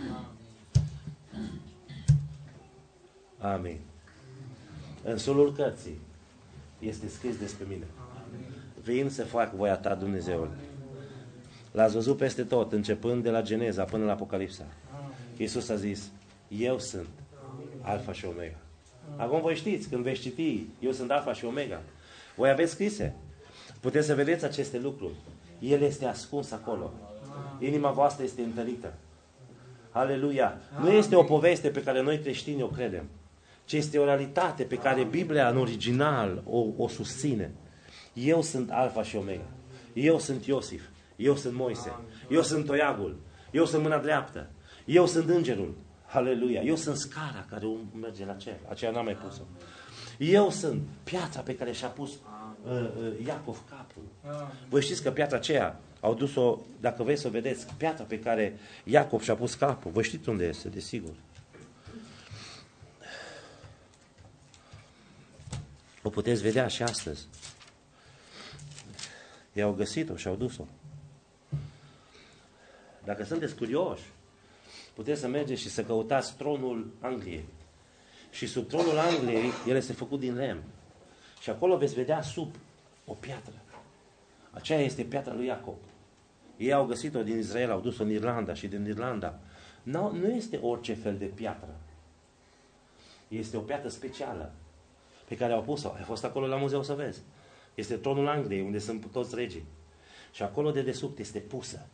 Amin. În solul cărții este scris despre mine. Vin să fac voia ta, Dumnezeul. L-ați văzut peste tot, începând de la Geneza până la Apocalipsa. Iisus a zis, eu sunt Alfa și Omega. Acum voi știți, când veți citi, eu sunt Alfa și Omega, voi aveți scrise. Puteți să vedeți aceste lucruri. El este ascuns acolo. Inima voastră este întărită. Aleluia! Nu este o poveste pe care noi creștini o credem, ci este o realitate pe care Biblia în original o, o susține. Eu sunt Alfa și Omega. Eu sunt Iosif. Eu sunt Moise. Eu sunt toiagul. Eu sunt mâna dreaptă. Eu sunt îngerul. Aleluia! Eu sunt scara care merge la cer. Aceea n-am mai pus-o. Eu sunt piața pe care și-a pus uh, uh, Iacov capul. Voi știți că piața aceea au dus-o, dacă vreți să o vedeți, piața pe care Iacov și-a pus capul. Voi știți unde este, desigur. O puteți vedea și astăzi. I-au găsit-o și au dus-o. Dacă sunteți curioși, puteți să mergeți și să căutați tronul Angliei. Și sub tronul Angliei, el este făcut din lemn. Și acolo veți vedea sub o piatră. Aceea este piatra lui Iacob. Ei au găsit-o din Israel, au dus-o în Irlanda și din Irlanda. Nu, nu este orice fel de piatră. Este o piatră specială pe care au pus-o. Ai fost acolo la muzeu să vezi. Este tronul Angliei, unde sunt toți regii. Și acolo de desubt este pusă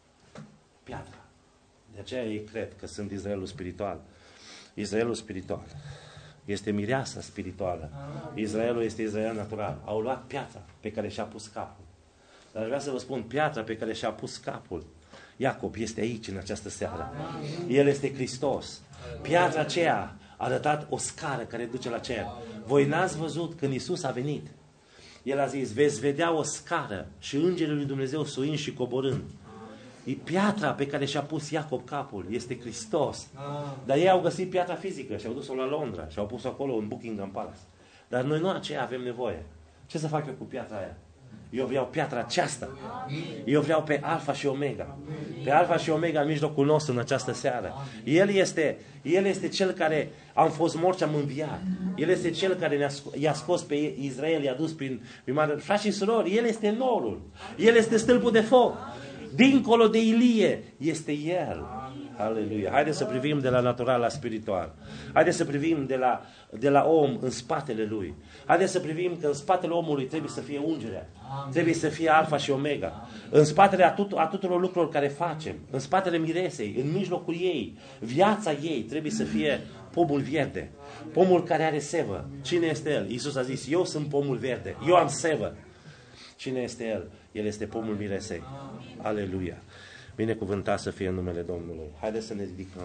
piatra. De aceea ei cred că sunt Israelul spiritual. Israelul spiritual este mireasa spirituală. Israelul este Israel natural. Au luat piatra pe care și-a pus capul. Dar aș vrea să vă spun, piatra pe care și-a pus capul Iacob este aici în această seară. El este Hristos. Piatra aceea a arătat o scară care duce la cer. Voi n-ați văzut când Iisus a venit? El a zis, veți vedea o scară și îngerii lui Dumnezeu suind și coborând. E piatra pe care și-a pus Iacob capul. Este Hristos. Dar ei au găsit piatra fizică și au dus-o la Londra și au pus-o acolo în Buckingham Palace. Dar noi nu aceea avem nevoie. Ce să fac eu cu piatra aia? Eu vreau piatra aceasta. Eu vreau pe Alfa și Omega. Pe Alfa și Omega în mijlocul nostru în această seară. El este, El este Cel care am fost morți și am înviat. El este Cel care ne-a, i-a scos pe Israel, i-a dus prin, prin mare. Frați și surori, El este norul. El este stâlpul de foc. Dincolo de Ilie este El. Aleluia. Haideți să privim de la natural la spiritual. Haideți să privim de la, de la om în spatele lui. Haideți să privim că în spatele omului trebuie să fie ungerea. Trebuie să fie Alfa și Omega. În spatele a, tut- a tuturor lucrurilor care facem. În spatele miresei, în mijlocul ei, viața ei trebuie să fie pomul verde. Pomul care are sevă. Cine este El? Iisus a zis, eu sunt pomul verde. Eu am sevă. Cine este El? El este pomul miresei. Aleluia. Binecuvântat să fie în numele Domnului. Haideți să ne ridicăm.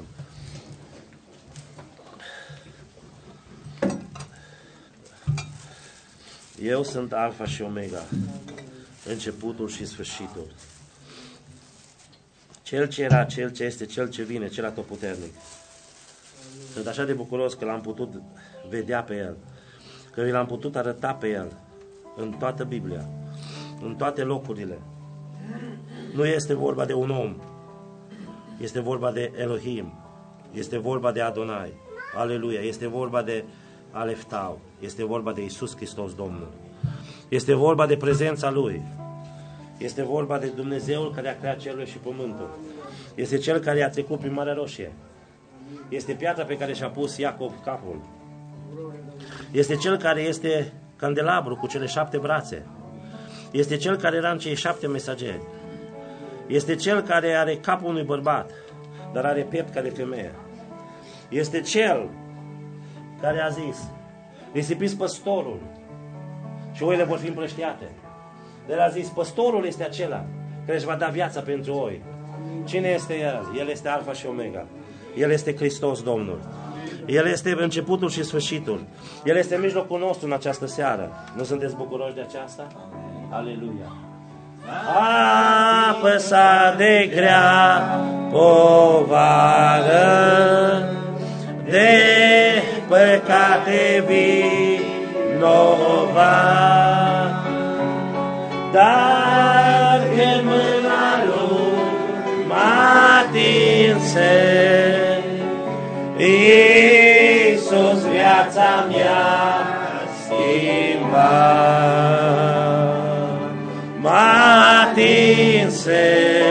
Eu sunt Alfa și Omega, începutul și sfârșitul. Cel ce era, Cel ce este, Cel ce vine, Cel atotputernic. Sunt așa de bucuros că l-am putut vedea pe El, că l-am putut arăta pe El în toată Biblia, în toate locurile. Nu este vorba de un om, este vorba de Elohim, este vorba de Adonai, aleluia, este vorba de Alef Tau, este vorba de Iisus Hristos Domnul, este vorba de prezența Lui, este vorba de Dumnezeul care a creat cerul și pământul, este Cel care a trecut prin Marea Roșie, este piatra pe care și-a pus Iacov capul, este Cel care este candelabru cu cele șapte brațe, este Cel care era în cei șapte mesageri, este Cel care are capul unui bărbat, dar are piept ca de femeie. Este Cel care a zis, risipiți păstorul și oile vor fi împrăștiate. El a zis, păstorul este acela care își va da viața pentru oi. Cine este El? El este Alfa și Omega. El este Hristos Domnul. El este începutul și sfârșitul. El este în mijlocul nostru în această seară. Nu sunteți bucuroși de aceasta? Aleluia! Apăsat de grea povară, de păcate vinovat, dar în mâna Lui m-a atinse, Iisus viața mea schimbat. M-a atinse,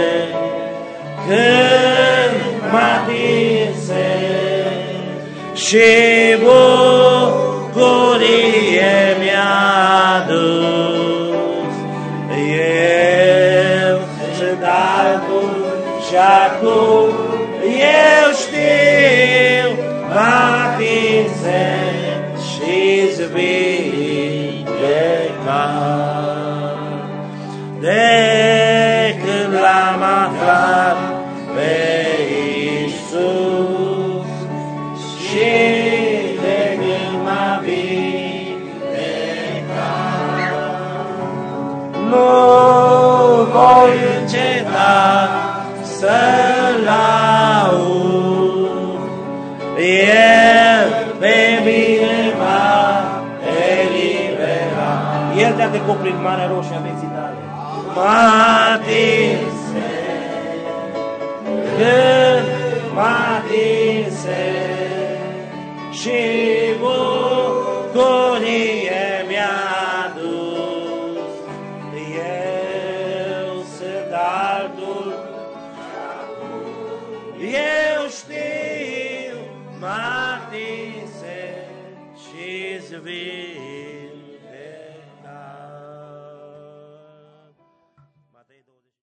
când m-a atinse, și bucurie mi-a dus. Eu sunt altul și acum Eu știu, m-atinse și-ți vindecat. De când l-am aflat pe Iisus și de când m-a vindecat, nu voi înceta să-L laud. El pe mine m-a eliberat. El te-a decoperit Marea Roșie a vieții tale. M-a atinse, când m-a atinse și bucurie mi-a adus. Eu sunt altul, eu știu, m-a atinse și-ți vin.